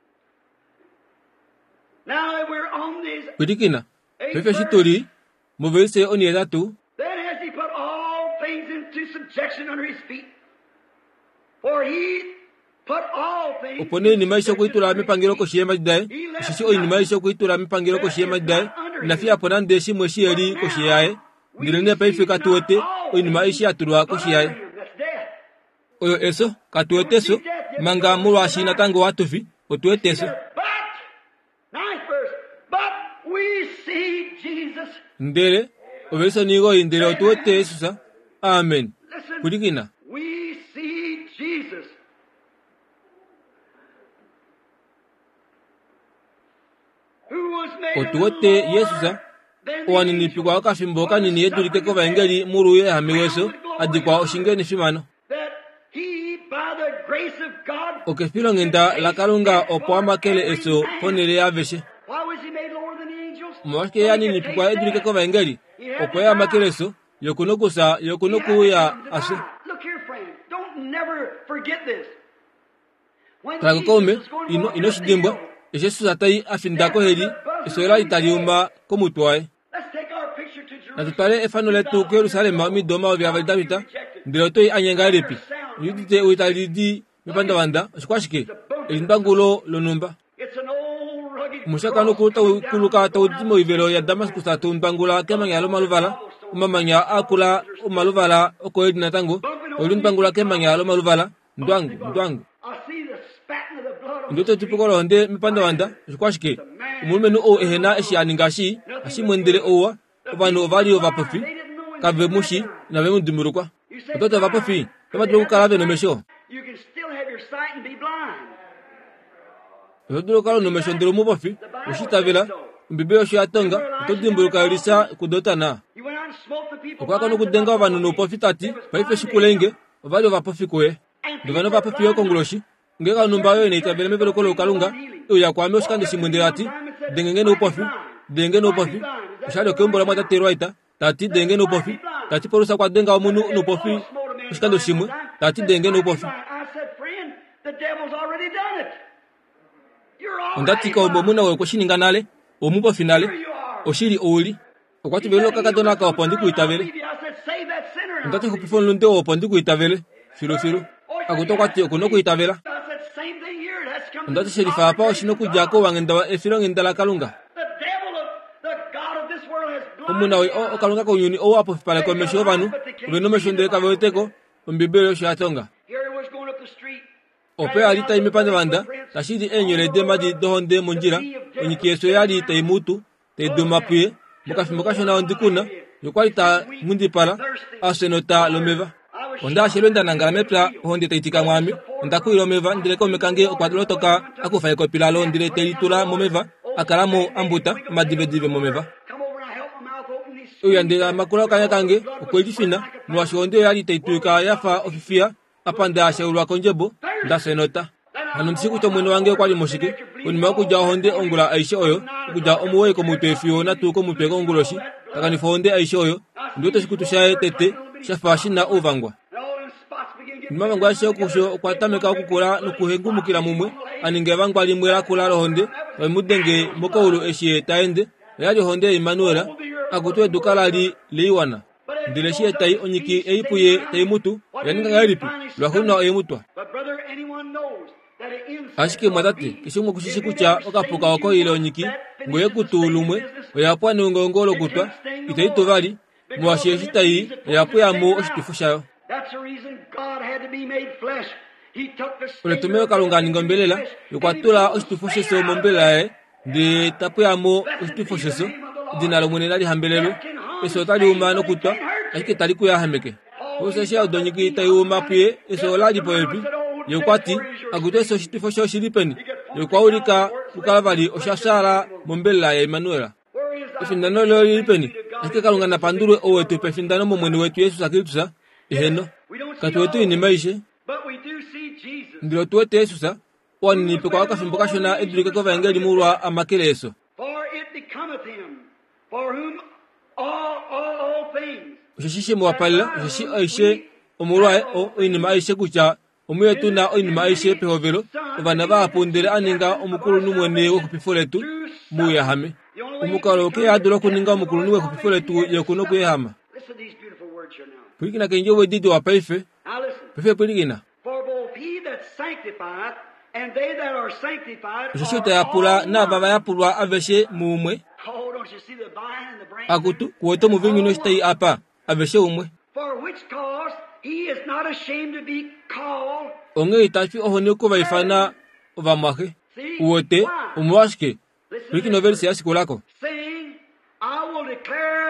Speaker 2: Now that we're on these,
Speaker 1: kwitikina pefe shitori muvelse onieza tu
Speaker 2: then has he put all things into subjection under his feet. For he put all things.
Speaker 1: opone ni maisha kuitura mipangiro ko shema jidae shishi o ni maisha kuitura mipangiro ko shema jidae nafya pona ndeshi mweshi eri ko shiae ndirene pefe katuote o ni maisha aturwa ko shiae
Speaker 2: That's death.
Speaker 1: oyo eso katuote so manga mulwa shina tango watufi otuete so
Speaker 2: But, ninth verse, but we see Jesus
Speaker 1: ndele obeso nigo indele otuwete Yesusa. Amen. Kulikina.
Speaker 2: We see Jesus. Who was made
Speaker 1: Otuwete Yesusa. Wani nipikwa wakafimboka nini yedulike kwa vangeli muru ye hamiweso adikwa oshingeni fimano.
Speaker 2: that he, by the grace of God,
Speaker 1: Okefilo ngenda lakalunga opoa makele eso ponele ya veshe.
Speaker 2: why was he made lower than the angels?
Speaker 1: Mwake yani nipikwa yedulike kwa vangeli opoa ya makele eso yokunokusa yokunoku ya asu.
Speaker 2: Look here, friend. Don't never forget this. When
Speaker 1: Tragokome
Speaker 2: Jesus was going
Speaker 1: ino
Speaker 2: to walk
Speaker 1: ino
Speaker 2: the
Speaker 1: shidimbo
Speaker 2: field,
Speaker 1: Yesu atai afindako heli isoela italiumba komutwae.
Speaker 2: let's take our picture to
Speaker 1: Na
Speaker 2: Jerusalem.
Speaker 1: tutale efano letu ku Yerusalema mi doma vya validavita ndiloto anyenga lepi. Yudite uitalidi mipanda wanda shikwashike elindangulo lonumba.
Speaker 2: It's an old rugged
Speaker 1: Mushaka no kuta kuluka ta udimo ivelo ya Damascus ta tumbangula kema ngalo maluvala umamanya akula umaluvala okoedi natango olunbangula kema ngalo maluvala ndwangu ndwangu.
Speaker 2: I see the spatting of the blood on
Speaker 1: Ndoto tipikolo nde mipanda wanda shikwashike umulmenu o ehena eshianingashi ashimwendele owa obano ovali ovapofi kave mushi na vemu dimurukwa ototo vapofi kama tulo kala no mesho
Speaker 2: You can still have your sight and be blind.
Speaker 1: ototo kala no mesho ndelo mupofi ushitavela mbibeo sho atonga otodimburuka elisa kudotana
Speaker 2: You went out and smote the people.
Speaker 1: okwaka no kudenga ovanu no pofi tati paife shikulenge ovali ovapofi kwe ndivano vapofi yokonguloshi ngeka numba yo ine tabele mebelo kolo kalunga uya kwame oshikande shimwendele ati dengenge no pofi denge no pofi ushalo kembola mata teroita tati denge no pofi tati porusa kwa denga omunu no pofi ushikando shimwe tati denge no pofi
Speaker 2: I said, friend, the devil's already done it. You're all
Speaker 1: ondati ka omuna we koshininga nale omupo finale oshiri oli okwati belo kakatona ka opondi kuitavele
Speaker 2: I said, save that sinner.
Speaker 1: ondati kupifon lunde opondi kuitavele filo filo akutokwati okuno kuitavela
Speaker 2: I said, same thing here. That's coming.
Speaker 1: ondati sherifa apa oshino kujako wangenda efilo ngenda kalunga
Speaker 2: The devil of the God of this world has blinded
Speaker 1: omuna we o kalunga ko yuni o apo pale ko mesho vanu ubeno mesho ndele ka veteko ombibelo sho atonga
Speaker 2: Here he was going up the street.
Speaker 1: ope alita imepande wanda tashidi enyole de maji dohonde monjira onyikeso yali ta imutu te dumapue mukafimboka shona ondikuna yokwalita mundi pala asenota lomeva onda shelonda nangala mepla honde taitika mwami ndaku ilomeva ndile ko mekange okwadlo toka akufa ko pilalo ndile telitula momeva akalamo ambuta madivedive momeva
Speaker 2: Come over and help my mouth open these.
Speaker 1: uya ndila makula kanya kange okwelifina nwashonde yali taituka yafa ofifia apanda shaulwa konjebo ndasenota hanu msiku to mwene wange kwali moshike unima kuja honde ongula aisha oyo kuja omuwe ko mutefio na tuko muteko onguloshi takani fonde aisha oyo ndoto shikutu shaye tete shafashi na ovangwa
Speaker 2: And all them spots begin getting.
Speaker 1: ndima bangwa sho kusho kwatameka kukula nukuhengumukira mumwe aninge bangwa limwera kula honde mudenge mokawulu eshe taende yali honde Emmanuel akutwe dukala li liwana ndile shie tai onyiki eipuye tai mutu yaninga ngalipi lwahuna eyimutwa
Speaker 2: But brother, anyone knows that it ends.
Speaker 1: ashike mwadati kishumu kushishi kucha okapuka wako ile onyiki ngoye kutulumwe oyapwa nongongolo kutwa itaito vali mwashe shitai yapwa yamu oshitufushayo
Speaker 2: That's the reason God had to be made flesh. He took the state
Speaker 1: uletumeo kalungani ngombelela yokwatula oshitufusheso mombelaye ndi tapu yamu oshitufusheso dinalo mwene nali hambelelo eso tali umano kutwa ashike tali kuyahameke osesha odonyiki tai umapuye eso lali poepi yokwati akutwe so shitufusho shilipeni yokwaulika kukalavali oshasala mombela ya Emmanuel
Speaker 2: Where is that?
Speaker 1: efindano leo lilipeni ashike kalungana pandurwe owetu pefindano momwene wetu Yesu akilitusa iheno
Speaker 2: We don't see
Speaker 1: kati wetu
Speaker 2: all,
Speaker 1: ini maishe
Speaker 2: but we do see Jesus.
Speaker 1: ndilo tuwete Yesusa waninipe kwa wakafimbo kashona edulike kova engeli mulwa amakele eso
Speaker 2: For it becometh him, for whom all, all, all things.
Speaker 1: ushishishe mwapalila ushishi aishe omulwae o oinima aishe kucha omuyetu na oinima aishe pehovelo ovana vaapondele aninga omukulu numwene wokupifo letu muyahame omukalo ke yadula kuninga omukulu nuwe kupifo letu yekuno kuyehama
Speaker 2: Listen to these beautiful words here now.
Speaker 1: pulikina kenje wedidi wa paife
Speaker 2: Now listen.
Speaker 1: pefe pulikina
Speaker 2: For both he that sanctifieth and they that are sanctified
Speaker 1: ushishi
Speaker 2: are
Speaker 1: utayapula
Speaker 2: all
Speaker 1: na
Speaker 2: one.
Speaker 1: baba yapulwa aveshe mumwe
Speaker 2: Oh, don't you see the vine and the branch?
Speaker 1: akutu kuweto muvinyu no shitai apa aveshe umwe
Speaker 2: For which cause he is not ashamed to be called.
Speaker 1: onge itafi ohone kuva ifana ovamwahe
Speaker 2: See?
Speaker 1: uwote
Speaker 2: Why?
Speaker 1: umwashike
Speaker 2: Listen to
Speaker 1: pulikina
Speaker 2: this
Speaker 1: verse yasikulako
Speaker 2: saying, I will declare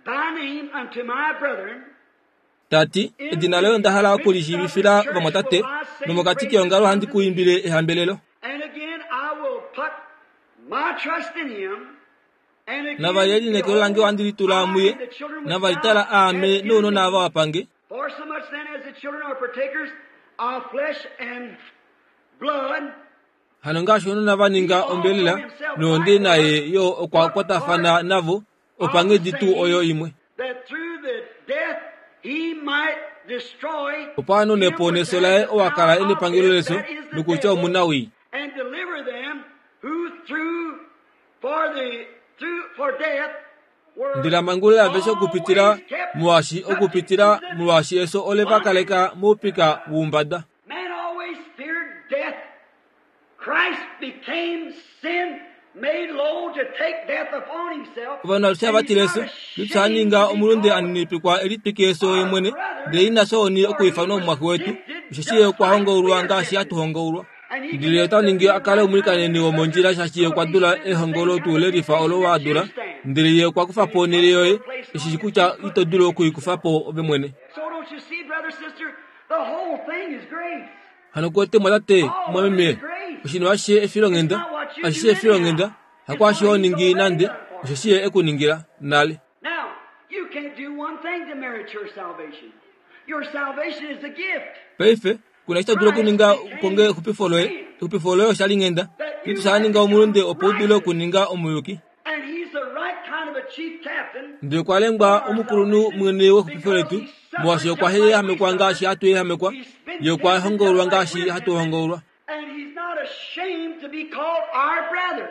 Speaker 2: thy name unto my brethren.
Speaker 1: Tati edina leo ndahala kulishi bifira bamotate nomukati kyongalo handi kuimbile ehambelelo.
Speaker 2: And again I will put my trust in him. And again
Speaker 1: Nabayeli nekelo lange wandiri tulamuye nabayitala ame nono nava wapange.
Speaker 2: For so much then as the children are partakers of flesh and blood,
Speaker 1: Hanonga shono navaninga ombelela nonde naye yo okwa kwatafana navo opange ditu oyo imwe.
Speaker 2: that through the death he might destroy
Speaker 1: Opano nepone solae owakala ene pangelo leso nukucha munawi.
Speaker 2: and deliver them who through for the through for death were
Speaker 1: Ndila mangula besho kupitira muwashi okupitira muwashi eso oleva kaleka mopika wumbada.
Speaker 2: Man always feared death. Christ became sin, made low to take death upon himself.
Speaker 1: Vana sabatileso litsaninga omulunde anipikwa elitikeso yemwene de ina so ni okuifano mwako wetu shashiye kwa hongo uruanga shi atuhongo urwa ndile taningi akale umulika ni omonjira shashiye kwa dula e hongolo tule rifa olowa dula ndile kwa kufa ponele yoye shishikucha ito dulo kuikufa po obemwene.
Speaker 2: So don't you see, brother, sister, the whole thing is grace.
Speaker 1: Hanokote malate mweme ushino ashe efiro ngenda ashe efiro ngenda hakwa shi oningi nande shashiye ekuningira nale.
Speaker 2: Now, you can't do one thing to merit your salvation. Your salvation is a gift.
Speaker 1: Peife kuna ita duro kuninga konge kupifoloe kupifoloe shali ngenda kitu saninga omulunde opodulo kuninga omuluki
Speaker 2: And he's the right kind of a chief captain.
Speaker 1: ndio kwalengba omukurunu mwene wo kupifoletu mwasho kwa heye hamekwanga shi atu hamekwa yo kwa hongorwa ngashi hatu hongorwa.
Speaker 2: And he's not ashamed to be called our brother.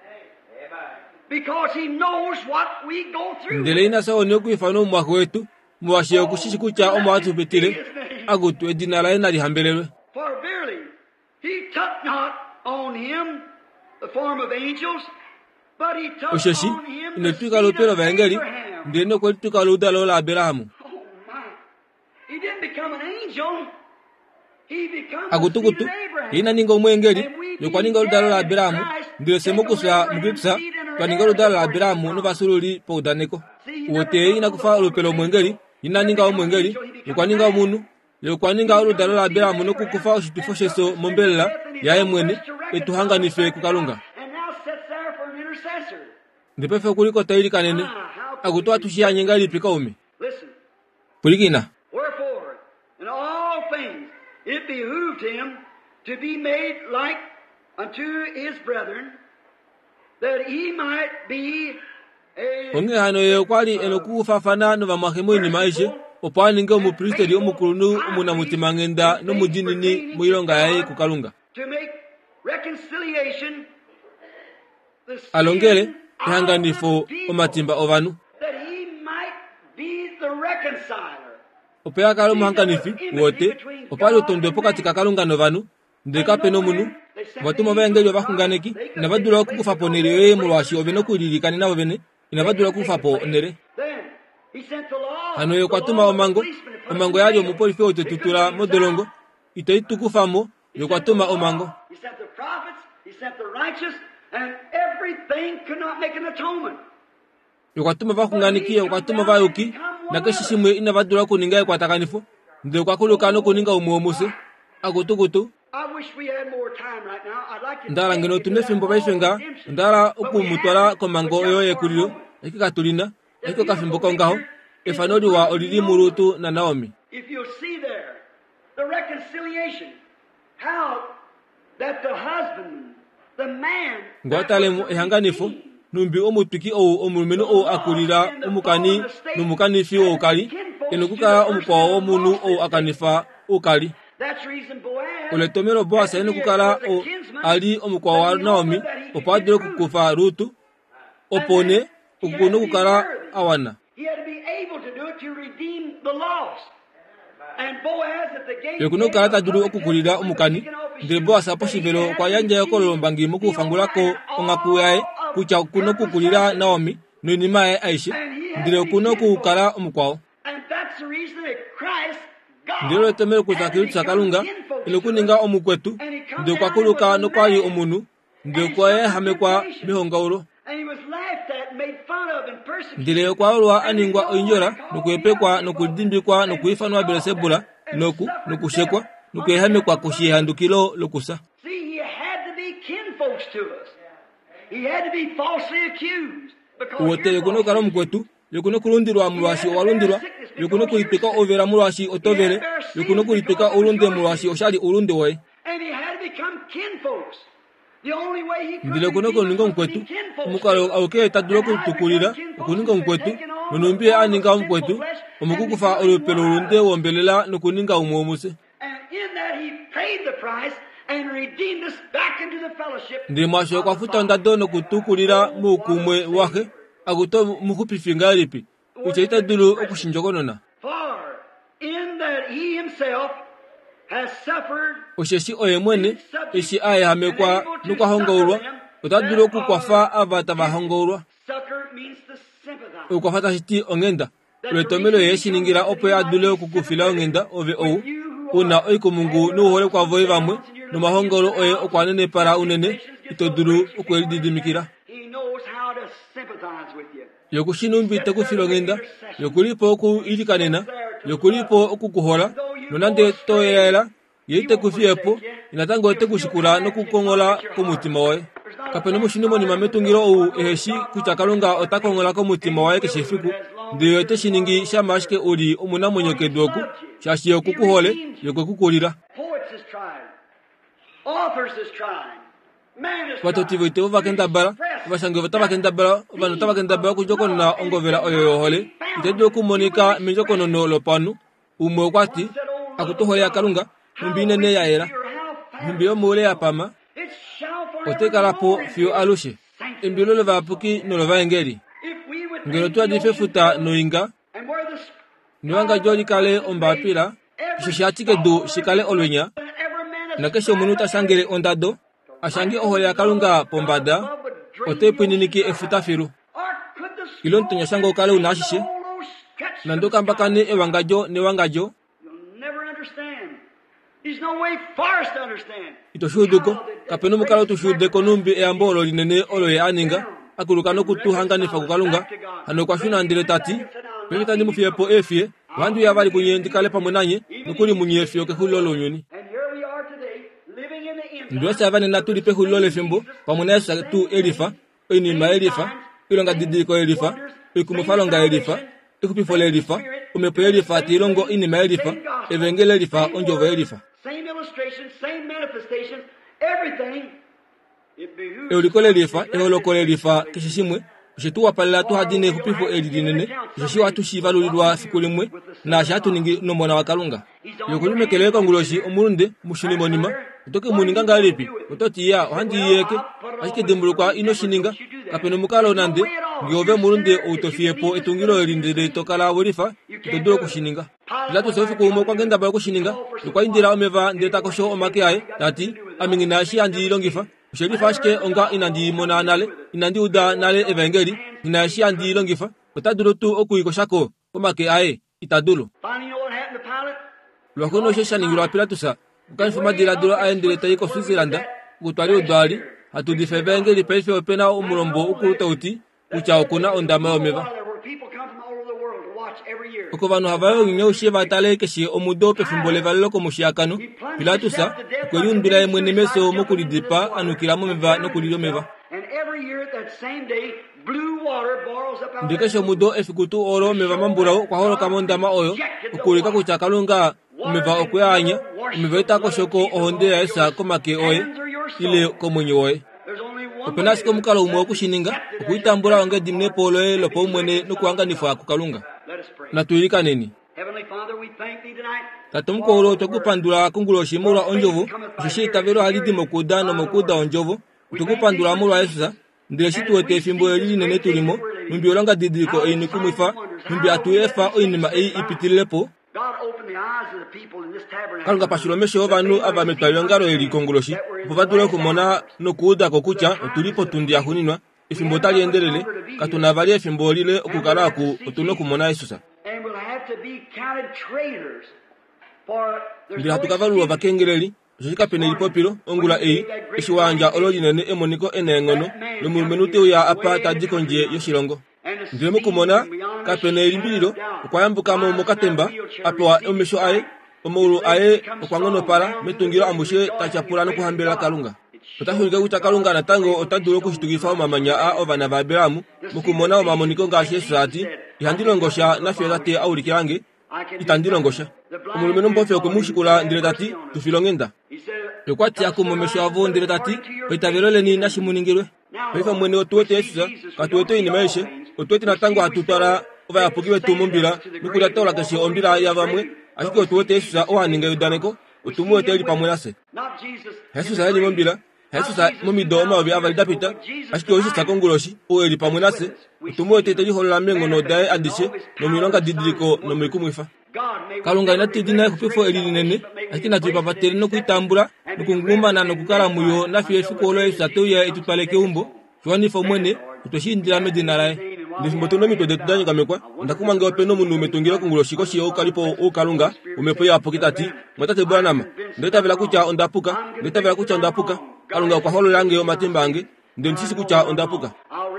Speaker 2: Because he knows what we go through.
Speaker 1: Ndele ina sawo ne kuifano mwako wetu mwasho kushishikucha omwatu betile agutu edinala ina lihambelelwe.
Speaker 2: For verily, he took not on him the form of angels, but he took
Speaker 1: Oshoshi
Speaker 2: on him the
Speaker 1: ine
Speaker 2: seed
Speaker 1: tuka lopero
Speaker 2: of
Speaker 1: vangeli
Speaker 2: Abraham.
Speaker 1: ndene kwa tuka ludalo la Abrahamu.
Speaker 2: Oh my. He didn't become an angel. He became the seed
Speaker 1: Agutugutu
Speaker 2: of Abraham.
Speaker 1: ina ninga umwengeli yo kwa ninga ludalo la Abrahamu ndile semokusa mugitsa kwa ninga ludalo la Abrahamu no basuruli po daneko wote ina kufa lopelo mwengeli ina ninga umwengeli yo kwa ninga umunu yo kwa ninga ludalo la Abrahamu no kukufa ushitufosheso mombela yaye mwene etuhanganife kukalunga.
Speaker 2: And now sits there for an intercessor.
Speaker 1: Ndipefe kuliko tairi kanene agutoa tushia nyengali pika umi
Speaker 2: Listen.
Speaker 1: pulikina.
Speaker 2: Wherefore, in all things, it behooved him to be made like unto his brethren, that he might be a
Speaker 1: Onge hano ye kwali eloku fafana no vamakemo ni maisha opani ngo mu priesteri omukurunu omuna mutimangenda no mujini ni muironga yaye kukalunga.
Speaker 2: to make reconciliation the sin
Speaker 1: Alongele
Speaker 2: of
Speaker 1: ihanganifo
Speaker 2: the people,
Speaker 1: omatimba ovanu
Speaker 2: that he might be the reconciler.
Speaker 1: opea kalo muhanganifi wote opali utondopo katika kalunga no vanu ndeka peno munu batuma vengeli bakunganeki na badula kukufa ponere ye mulwashi obeno kulirikani nabo bene ina badula kufa po nere.
Speaker 2: Then he sent the law.
Speaker 1: Hano yo
Speaker 2: the
Speaker 1: kwatuma
Speaker 2: law of the
Speaker 1: omango
Speaker 2: policeman to put
Speaker 1: omango
Speaker 2: them
Speaker 1: yali
Speaker 2: in.
Speaker 1: omupolisi ote tutula modolongo ito itukufamo yo kwatuma omango.
Speaker 2: He sent the prophets, he sent the righteous, and everything could not make an atonement.
Speaker 1: Yo kwatuma bakunganikia yo kwatuma bayuki nakashishimwe ina badula kuninga kwatakanifu ndio kwakuluka no kuninga umuomuse agutugutu.
Speaker 2: I wish we had more time right now. I'd like to
Speaker 1: Ndala ngeno tunefimbo baishenga ndala okumutwala komango yo yekuliro ekikatulina eko kafimbo kongaho efanodi wa olili murutu na Naomi.
Speaker 2: If you'll see there, the reconciliation, how that the husband, the man,
Speaker 1: Ngwatalemu ehanganifu numbi omutwiki o omulumeno o akulira omukani numukanifi o kali enukukala omukwa omunu o akanifa o kali
Speaker 2: that's the reason Boaz,
Speaker 1: oletomero Boaz enukukala o ali omukwa wa Naomi opadre kukufa Rutu opone ukuno kukala awana.
Speaker 2: he had to be able to do it to redeem the lost. And Boaz at the gate,
Speaker 1: Yokuno kala tajuru okukulira omukani ndire Boaz aposhivelo kwa yanja yokolombangi mukufangulako ongakuyae kucha kuno kukulira Naomi nunimae Aisha ndire kuno kukala omukwao.
Speaker 2: and that's the reason that Christ, God,
Speaker 1: Ndiro temero kuzakiru tsakalunga ilokuninga omukwetu ndio kwakuluka no kwali omunu ndio kwaye hamekwa mihongauro
Speaker 2: and he was laughed at and made fun of and
Speaker 1: ndile kwa olwa aningwa oinjora nukwepekwa nukudimbikwa nukuifanwa Belzebula noku nukushekwa nukwehame kwa kushihandukilo lokusa.
Speaker 2: See, he had to be kinfolks to us. He had to be falsely accused.
Speaker 1: Uwote yokuno karo mkwetu, yokuno kulundirwa mulwashi walundirwa, yokuno kulipika overa mulwashi otovere, yokuno kulipika ulunde mulwashi oshali ulunde woye.
Speaker 2: And he had to become kinfolks. The only way he could
Speaker 1: Ndile kuno kuninga mkwetu, mukalo auke tadulo kutukulira, kuninga mkwetu, nunumbie aninga mkwetu, omukukufa olupelo ulunde wombelela nukuninga umwomuse.
Speaker 2: And in that he paid the price and redeemed us back into the fellowship.
Speaker 1: Ndi mwasho kwa futa ndado nukutukulira mukumwe wake, aguto mukupifinga lipi, uchaita dulu okushinjokonona.
Speaker 2: For in that he himself has suffered
Speaker 1: Osheshi oye mwene, ishi aye hamekwa nukwa hongourwa, utadulo kukwafa avata bahongourwa.
Speaker 2: succor means to sympathize.
Speaker 1: Ukwafata shiti ongenda, uletomelo yeshi ningira opo ya dule kukufila ongenda ove ou, una oiko mungu nuhole kwa voe vamwe, numahongoro oye okwanene para unene, itodulu ukwelididimikira.
Speaker 2: He knows how to sympathize with you.
Speaker 1: Yokushinumbi tekufila ongenda, yokulipo oku ilikanena, yokulipo oku kuhola, nonande toyela, yite kufiepo, inatango te kushikura no kukongola kumutima wae. Kapeno mushinimo ni mametungiro ou eheshi kuchakalunga otakongola kumutima wae keshifiku, ndiyo te shiningi shamashke uri omuna mwenyoke doku, shashi yoku kuhole, yoku kukulira.
Speaker 2: Poets is trying. Authors is trying. Man is
Speaker 1: Wato
Speaker 2: trying.
Speaker 1: tivo ite uva kenda bara, uva shange uva tava kenda bara, uva notava kenda bara kujoko na ongovera oyo hole, ite doku monika minjoko no lopanu, umwe kwati, akutohole ya kalunga, mbine ne ya era. Mbio mole ya pama,
Speaker 2: It shall forever
Speaker 1: oteka lapo
Speaker 2: go
Speaker 1: fio alushe. Mbilo le vapuki no lova engeri.
Speaker 2: if we would
Speaker 1: Ngelo tua dife futa no inga,
Speaker 2: and where the
Speaker 1: niwanga joli kale ombapira, shishatike do shikale olwenya,
Speaker 2: every man is
Speaker 1: na kesho munuta sangere ondado, ashangi ohole ya kalunga pombada, ote pininiki efuta firu.
Speaker 2: or could the
Speaker 1: Ilon tunya sango kale unashishe,
Speaker 2: all those stretched
Speaker 1: nandoka mpaka ne ewangajo ne wangajo,
Speaker 2: you'll never understand. There's no way for us to understand.
Speaker 1: itoshuduko, kapenu mukalo tushudeko numbi e ambolo linene olo ya aninga, akulukano kutuhanga nifa kukalunga, hano kwa shuna andile tati, pekita ni mufiepo efie, wandu ya vali kunye ndikale pamunanye, nukuli munye efio ke hulolo nyuni.
Speaker 2: And here we are today, living in the end.
Speaker 1: Ndwesa ya vani natuli pe hulole fimbo, pamunesa tu elifa, ini ma elifa, ilonga didiko elifa, ikumufalonga elifa, ikupifole elifa, umepo elifa tilongo ini ma elifa, evengele elifa, onjovo elifa.
Speaker 2: Same illustration, same manifestation, everything. It behooves
Speaker 1: Eulikole elifa, eholokole elifa, kishishimwe, Shetuwa pala tu hadine kupifu elidinene, jeshi watu shivalu lidwa fikulimwe, na shatu ningi nomona wakalunga. Yokulume keleka nguloshi omurunde, mushini monima, utoke muninga ngalipi, utoti ya, ohandi yeke, ashike dembuluka ino shininga, kapeno mukalo nande, ngiove murunde utofiepo etungilo elindede tokala worifa, utodoro kushininga. Pilato sofi kuumo kwa ngenda bala kushininga, yukwa indira omeva ndeta kosho omake ae, nati, aminginashi andi ilongifa, Usheli fashke onga inandi mona nale, inandi uda nale evangeli, inashi andi longifa, utadulu tu okuiko shako, omake ae, itadulo.
Speaker 2: Finally, you know what happened to Pilate?
Speaker 1: Luakono shesha ningiro apilatusa, ukanifuma dila duro aendele taiko Switzerlanda, utwali udwali, hatu difevangeli pefe opena umurombo ukuruta uti, ucha okuna ondama omeva.
Speaker 2: There were people come from all over the world to watch every year.
Speaker 1: Okobano havayo nginyo shiva tale keshi omudo pe fimbole valoko mushiakano, pilatusa, kweli undula emwene meso mokulidipa, anukila momeva nokulilo meva.
Speaker 2: And every year at that same day, blue water boils up out of
Speaker 1: Ndikesho mudo efikutu oro meva mambura kwa holo kamondama oyo, ukulika kuchakalunga umeva okuyanya, umeva itako shoko ohonde ya esa komake oye, ile komunyi oye.
Speaker 2: There's only one
Speaker 1: Upenasi komukalo umo kushininga, ukuitambura onge dimne polo e lopo umwene nukuanga nifa kukalunga.
Speaker 2: Let us pray.
Speaker 1: Na tuilika nini?
Speaker 2: Heavenly Father, we thank thee tonight.
Speaker 1: Tatumukolo tukupandula kungulo shimura onjovo, shishita vero halidi mokuda no mokuda onjovo, tukupandula mura esa, ndile shitu wete fimbo elili nene tulimo, mumbi olanga didiko e nikumifa, mumbi atuefa o inima e ipitilepo,
Speaker 2: God opened the eyes of the people in this tabernacle.
Speaker 1: kalunga pashilomeshe ovanu ava metwalongaro eli konguloshi, kufatule kumona no kuuda kokucha, tulipo tundi ya huninwa, ifimbo tali endelele, katunavalia ifimbo lile okukalaku, utuno kumona Isusa.
Speaker 2: And will have to be counted traitors. For there's
Speaker 1: Ndi hatukavaluwa vakengeleli, shishika pene lipopilo, ongula ei, ishiwanja ololi nene emoniko ene ngono, lumulumenute uya apa tajiko nje yoshilongo.
Speaker 2: And to
Speaker 1: ndile mukumona kapene ilimbiliro ukwayambuka mu mukatemba apewa omesho aye omulu aye okwangono pala mitungiro amushe tachapula no kuhambira kalunga utahulika kuta kalunga na tango otadulo kushitukifa mamanya a ovana babiramu mukumona o mamoniko ngashe sati ihandilongosha na fiyate aulikirange itandilongosha umulumeno mpofe okumushikula ndile tati tufilongenda yokwati akumomesho avo ndile tati oitaveloleni nashimuningirwe Pefa mwene otuwete Yesusa, katuwete ini maishe, otuwete na tango hatutara, ova ya pukiwe tumumbila, nukula tola kashi ombila ya vamwe, ashiki otuwete Yesusa oha ninga yudaneko, otumuwete ili pamwelase. Yesusa heli mumbila, Yesusa mumido oma obi avalidapita, ashiki Yesusa konguloshi, o ili pamwelase, otumuwete teli hola mengo no dae andishe, no milonga didiliko no mikumwifa. Kalunga inati dina kupifo eli nene, ashiki na tuipapatele no kuitambula, nukungumba na nukukara muyo na fiye shukolo Yesusa teuya itupaleke umbo, Shwani fo mwene, utoshi ndila medina lae. Ndifimbotono mito detudanyi kamekwa, ndakumange wapeno munu umetungira kunguloshi koshi o kalipo o kalunga, umepoya apokitati, mwatate bwana nama. Ndeta vela kucha ondapuka, ndeta vela kucha ondapuka, kalunga kwa holo yange o matimbange, ndemsisi kucha ondapuka.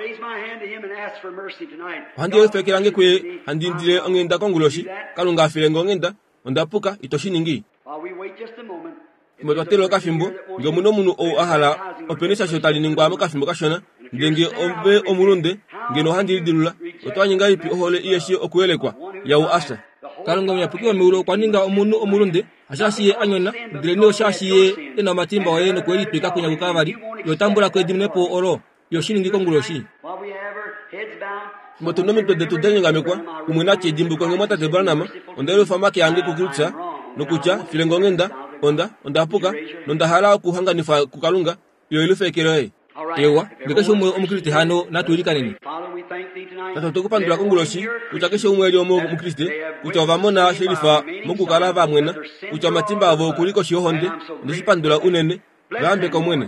Speaker 1: Handi yo fekirange kwe, handi ndile ongenda kunguloshi, kalunga afilengo ongenda, ondapuka, itoshi ningi. Mwatelo kafimbo, ngo muno munu o ahala, openesa shotali ningwa mo kafimbo kashona, ndenge ombe omulunde, ngeno handi dilula, otwanyi ngaipi ohole iyeshi okuelekwa, yawo asa. Kalunga myapukiwa miulo kwa ninga omunu omulunde, ashashiye anyona, ndileni oshashiye ena matimba wa yeno kweli pika kunya kukavari, yotambula kwe dimnepo oro, yoshiningi konguloshi. Motonomi to detudanyi ngamekwa, umwenache dimbu kwa ngemata tebanama, ondelo famaki yange kukutsa, nokucha, filengongenda, onda ondapuka nonda hala kuhanga nifa kukalunga yo ilufekero ewa ndikasho umwe omukristo hano natulika nini tato tukupandula konguloshi kuchakesho umwe lyo omukristo kuchovamona sherifa mukukala vamwena kucha matimba avo kuliko shihonde ndishipandula unene gambe komwene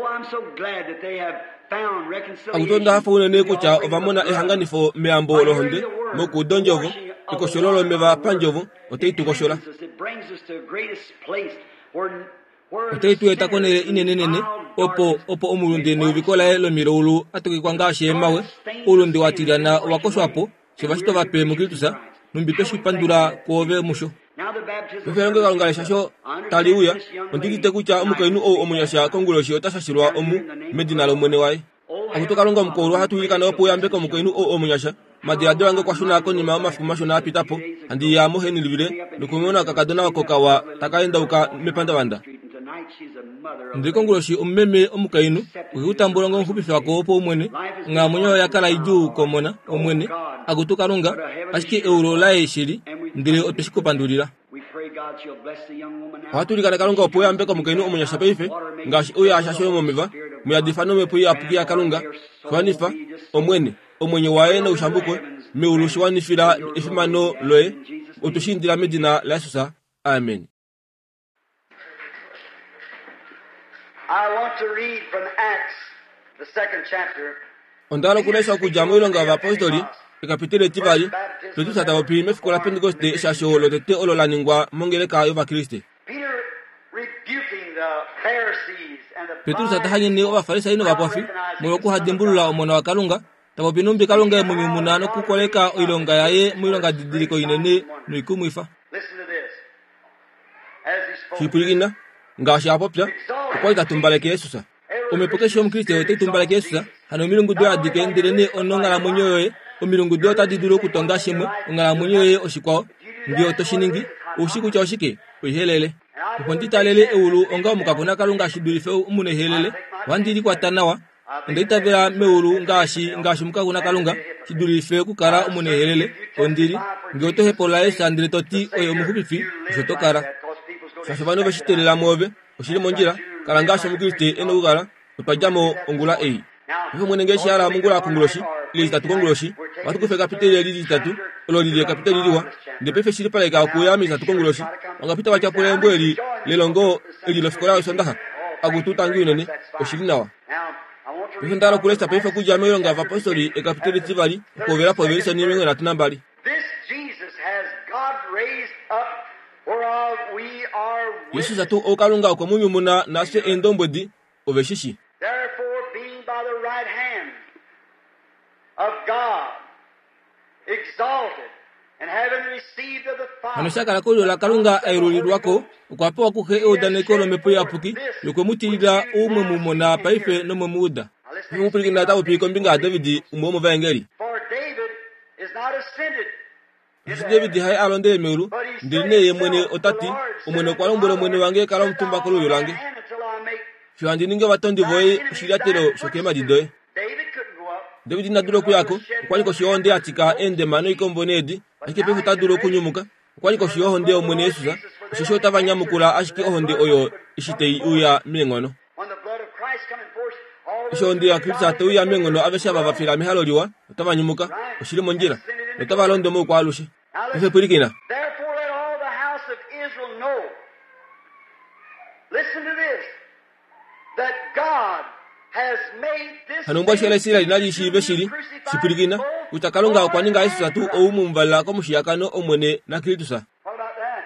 Speaker 1: akutonda hafa unene kucha ovamona ehanganifo meambo lohonde mokudonjovo ikoshololo meva panjovo oteitukoshora Oteitu etakone inenenene opo opo omulunde ne ubikola elo mirulu atoki kwanga shemawe ulundi watirana wakoshwapo shibashito vape mukitusa numbipe shipandura kuove musho Mufenga kalunga shasho taliuya ondikite kucha omukainu o omunyasha konguloshi otashashirwa omu medina lo mwene wae akutoka longa mukoro hatuyika na opo yambeka omukainu o omunyasha Madiado wange kwa shuna ako ni maoma fumasho na apitapo handi ya mohe nilivile nukumona kakadona wakokawa takaenda uka mepanda wanda ndikonguloshi umeme omukainu ukutambula ngo nkupifa wako opo umwene nga munyo yakala iju komona umwene agutuka lunga ashiki euro lae shiri ndile oteshiko pandulira Watuli kana kalunga opo yambeka omukainu omunyasha peife ngashi uya ashasho momeva muyadifano mepo ya apukia kalunga kwanifa omwene omwenye wae na ushambukwe meulushi wanifira ifimano loe utushindira medina la Yesusa. Amen.
Speaker 2: I want to read from Acts, the second chapter.
Speaker 1: Ondalo kunesha kujamu ilonga wa apostoli ikapitele tivari tutu satawapi mefikola Pentecoste shasho lotete olola ningwa mongeleka yova Kristi.
Speaker 2: Peter rebuking the Pharisees and the
Speaker 1: Petru satahanyi ni ova farisa ino wapafi mwoku hadimbulula omona wa kalunga Tabo binumbi kalunga ya mumi munano kukoleka ilonga yae mwilonga didiriko inene nuikumuifa. Shipurigina, ngashi apopya, kwa itatumbaleke Yesusa. Umepokesha mkristo yote tumbaleke Yesusa, hano milungu doa dikendirene ononga la munyoye, umilungu doa tadiduro kutonga shimwe, onga la munyoye oshikwao, ndio toshiningi, ushiku cha oshike, uhelele. Upondita lele eulu onga mukapona kalunga shidurife umune helele, wandiri kwa tanawa, Ndita vera meuru ngashi ngashi mukaguna kalunga kidurife kukara umune helele ondiri ngoto hepola esandire toti oyo mukubifi jotokara Shashavano veshitelela move oshiri monjira kalangasha mukirite eno ugara upajamo ongula ei Ifo mwenengeshi ara mungula kunguloshi ili tatu konguloshi watu kufeka piteli ili tatu ololile kapiteli liwa ndepefe shiri pale ka kuyami tatu konguloshi wangapita wachapole ngweli lelongo ili lofikola osondaha agututangi nene oshiri nawa Ndalo kulesta peifa kuja meyo nga apostoli e kapiteli tivari kovera poverisa ni mengo na tunambali
Speaker 2: This Jesus has God raised up whereof we are
Speaker 1: Yesu zato okalunga kwa munyu muna nase endombodi oveshishi
Speaker 2: Therefore being by the right hand of God exalted, and having received of the Father.
Speaker 1: Anoshaka ko la kalunga airulirwako kwa po ku he odane ko mepo ya puki loko mutilida umwe mumona paife no muda. Mu pirikina ta upi ko mbinga David umomo vangeli.
Speaker 2: For David is not ascended.
Speaker 1: David hai alonde meru ndine yemwene otati umwene kwa lombolo mwene wange kala mtumba ko yolange. Fiandi ninge watondi voye shiratero shokema didoe. David naduro kuyako kwali ko shionde atika ende mano ikombonedi akipe kutaduro kunyumuka kwali ko shionde omwene Yesusa shisho tabanyamukula ashiki ohonde oyo ishitei uya mengono shionde ya Kristo atuya mengono abeshaba bafira mihaloliwa tabanyumuka ushiri monjira tabalondo mo kwalushe efe pirikina.
Speaker 2: Therefore let all the house of Israel know, listen to this, that God has made this
Speaker 1: hanumba shele sila linali shibe shiri sipirikina utakalonga kwaninga Yesu tu oumumvala ko mushiyakano omwene na Kristo.
Speaker 2: How about that?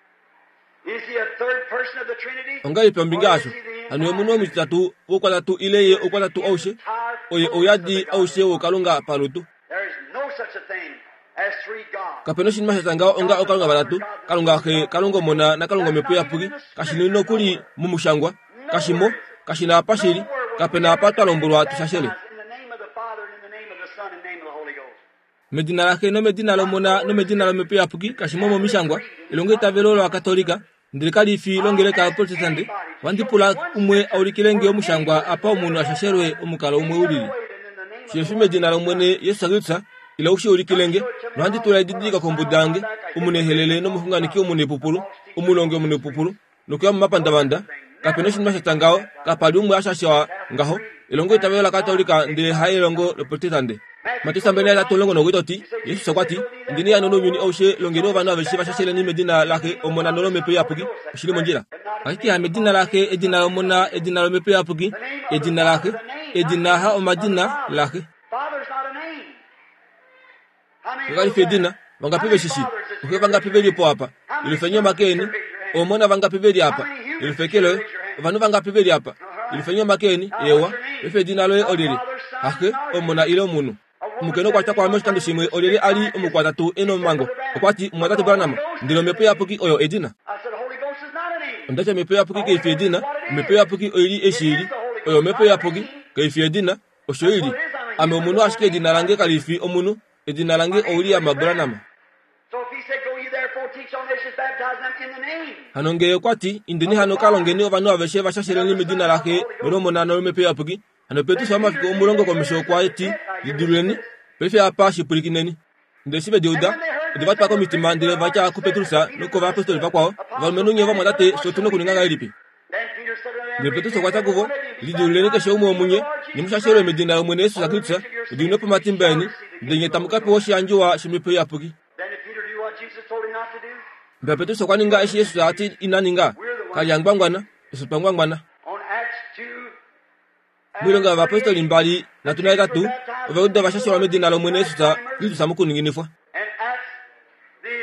Speaker 2: Is he a third person of the Trinity?
Speaker 1: Onga ipambingasho anu muno mitatu okwatatu ileye okwatatu oshe oye oyadi oshe okalonga palutu.
Speaker 2: There is no such a thing as three gods.
Speaker 1: Kapenoshin mashatanga onga okalonga balatu kalonga he kalongo mona na kalongo mepuya pugi kashinino kuli mumushangwa kashimo kashina pashiri kapena pata lombulwa tushashele.
Speaker 2: In the name of the Father, and in the name of the Son, and in the name of the Holy Ghost.
Speaker 1: Medina lake no medina lo mona no medina lo mepuya pugi kashimo mo mishangwa ilongeta velo lo katolika ndikali fi longele ka protestante wandipula umwe aulikilenge omushangwa apa umuntu ashasherwe omukalo umwe ulili shefu medina lo mwene Yesu Kristo ila ushi ulikilenge nandi tula didika kombudange umunehelele no muhunganiki umune pupulu umulonge umune pupulu nokya mapandabanda kapenoshin mashatangao kapali umwe ashashwa ngaho ilongo itavela katolika ndi hailongo lo protestante matisa mbele la tolongo no witoti Yesu sokwati ndini anono nyuni oshe longero bana beshiba shashele ni medina lake omona no mepe yapugi shili monjira aiki ya medina lake edina omona edina lo mepe yapugi edina lake edina ha omadina lake.
Speaker 2: Father's not a name. How many
Speaker 1: Ngali fedina vangapi beshishi uke vangapi beli po hapa ilifanywa makeni omona vangapi beli hapa ilifekelo vanu vangapi beli hapa ilifanywa makeni ewa fedina lo odiri ake omona ile munu mukeno kwa kwa mwe shimwe odiri ali omukwata tu eno mango kwati mwata tu branama ndilo mepe yapugi oyo edina.
Speaker 2: I said the Holy Ghost is not a name.
Speaker 1: Ndacha mepe yapugi ke fedina mepe yapugi oili eshiri oyo mepe yapugi ke fedina oshoili ame omunu ashike edina lange kalifi omunu edina lange oili ya mabranama.
Speaker 2: So if he said, go ye therefore teach all nations, baptize them in the name.
Speaker 1: Hanonge kwati indini hano kalongeni ovanu aveshe vashashele ni medina lake romo na no mepe yapugi hano petu sama fiko omulongo komisho kwa eti lidureni pefe apa shipurikineni ndesibe deuda divat pa komitima ndile vacha ku petrusa no ko va apostoli va kwao valmenu nyeva mwadate sotuno kuninganga ilipi
Speaker 2: Then Peter said to them,
Speaker 1: ndile petu sokwata kuvo lidureni ke shomo munye nimushashele medina lo mwene Yesu Kristo dino pa matimbeni ndenye tamuka pe woshi anjua shimepe yapugi.
Speaker 2: then did Peter do what Jesus told him not to do?
Speaker 1: Mbe petu sokwaninga eshi Yesu ati inaninga kalyangwangwana esopangwangwana
Speaker 2: On Acts two,
Speaker 1: mwilonga va apostoli mbali na tunaita tu oveuda vashashele medina lo mwene Yesu Kristo samukuninginifwa
Speaker 2: and Acts the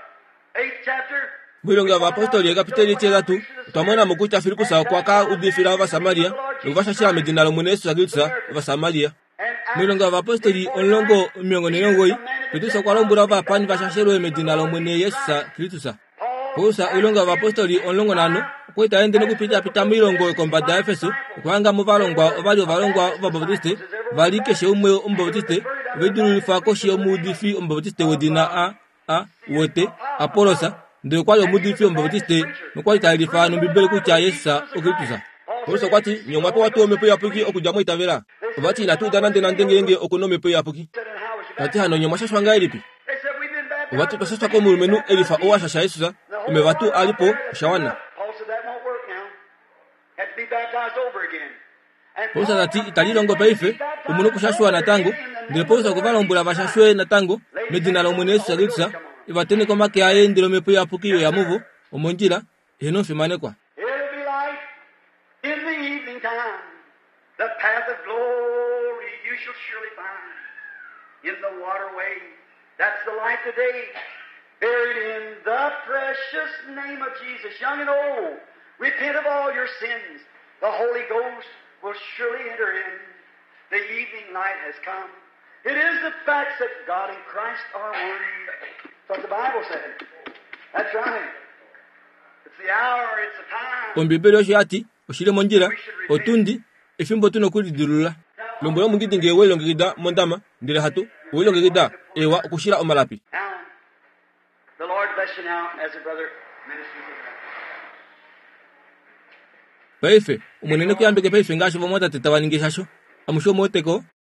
Speaker 2: uh, eighth chapter,
Speaker 1: mwilonga va apostoli ekapiteli chezatu twamona mukucha Filipusa kwa ka udifira va Samaria luvashashela medina lo mwene Yesu Kristo va Samaria
Speaker 2: and Acts
Speaker 1: mwilonga va apostoli onlongo miongo nilongoi petusa kwa lombura va pani vashashelo medina lo mwene Yesu Kristo posa ilonga va apostoli onlongo nano kwita ende no kupita pita milongo kombada Efeso kwanga muvalongwa ovali valongwa va Baptiste valike she umwe umbaptiste vedulu fa ko she mudifi umbaptiste wedina a a wote Apolosa ndio kwa mudifi umbaptiste no kwa italifa no bibele ku cha Yesu Kristo posa kwati nyoma pe watu omepe yapuki okujamo itavera vati na tu danande na ndengenge okonome pe yapuki
Speaker 2: said, and how was your
Speaker 1: ati hano nyoma shashwanga ilipi
Speaker 2: They said, we've been baptized.
Speaker 1: watu pasaswa ko mulmenu elifa owashasha Yesu umevatu alipo shawana
Speaker 2: Paul said that won't work now. Had to be baptized over again. And
Speaker 1: posa dati italilongo paife umunu kushashwa na tango ndile posa kuvalombula vashashwe na tango medina lo mwene Yesu Kristo ivatene koma ke aye ndilo mepe yapukiyo ya muvo omonjira eno fimane kwa
Speaker 2: it'll be light in the evening time. The path of glory you shall surely find in the waterway. That's the light today. Buried in the precious name of Jesus, young and old. Repent of all your sins. The Holy Ghost will surely enter in. The evening light has come. It is the facts that God and Christ are one. That's what the Bible said. That's right. It's the hour, it's the time.
Speaker 1: Ombibelo shati, oshile monjira, otundi, efimbo tuno kuli dirula. Lombo mungi dinge welo ngida mondama, ndire hatu, welo ngida ewa kushira omalapi.
Speaker 2: The Lord bless you now as a brother ministers.
Speaker 1: Paife, umunene kuyambeke paife ngasho bomota tetawaninge shasho. Amusho moteko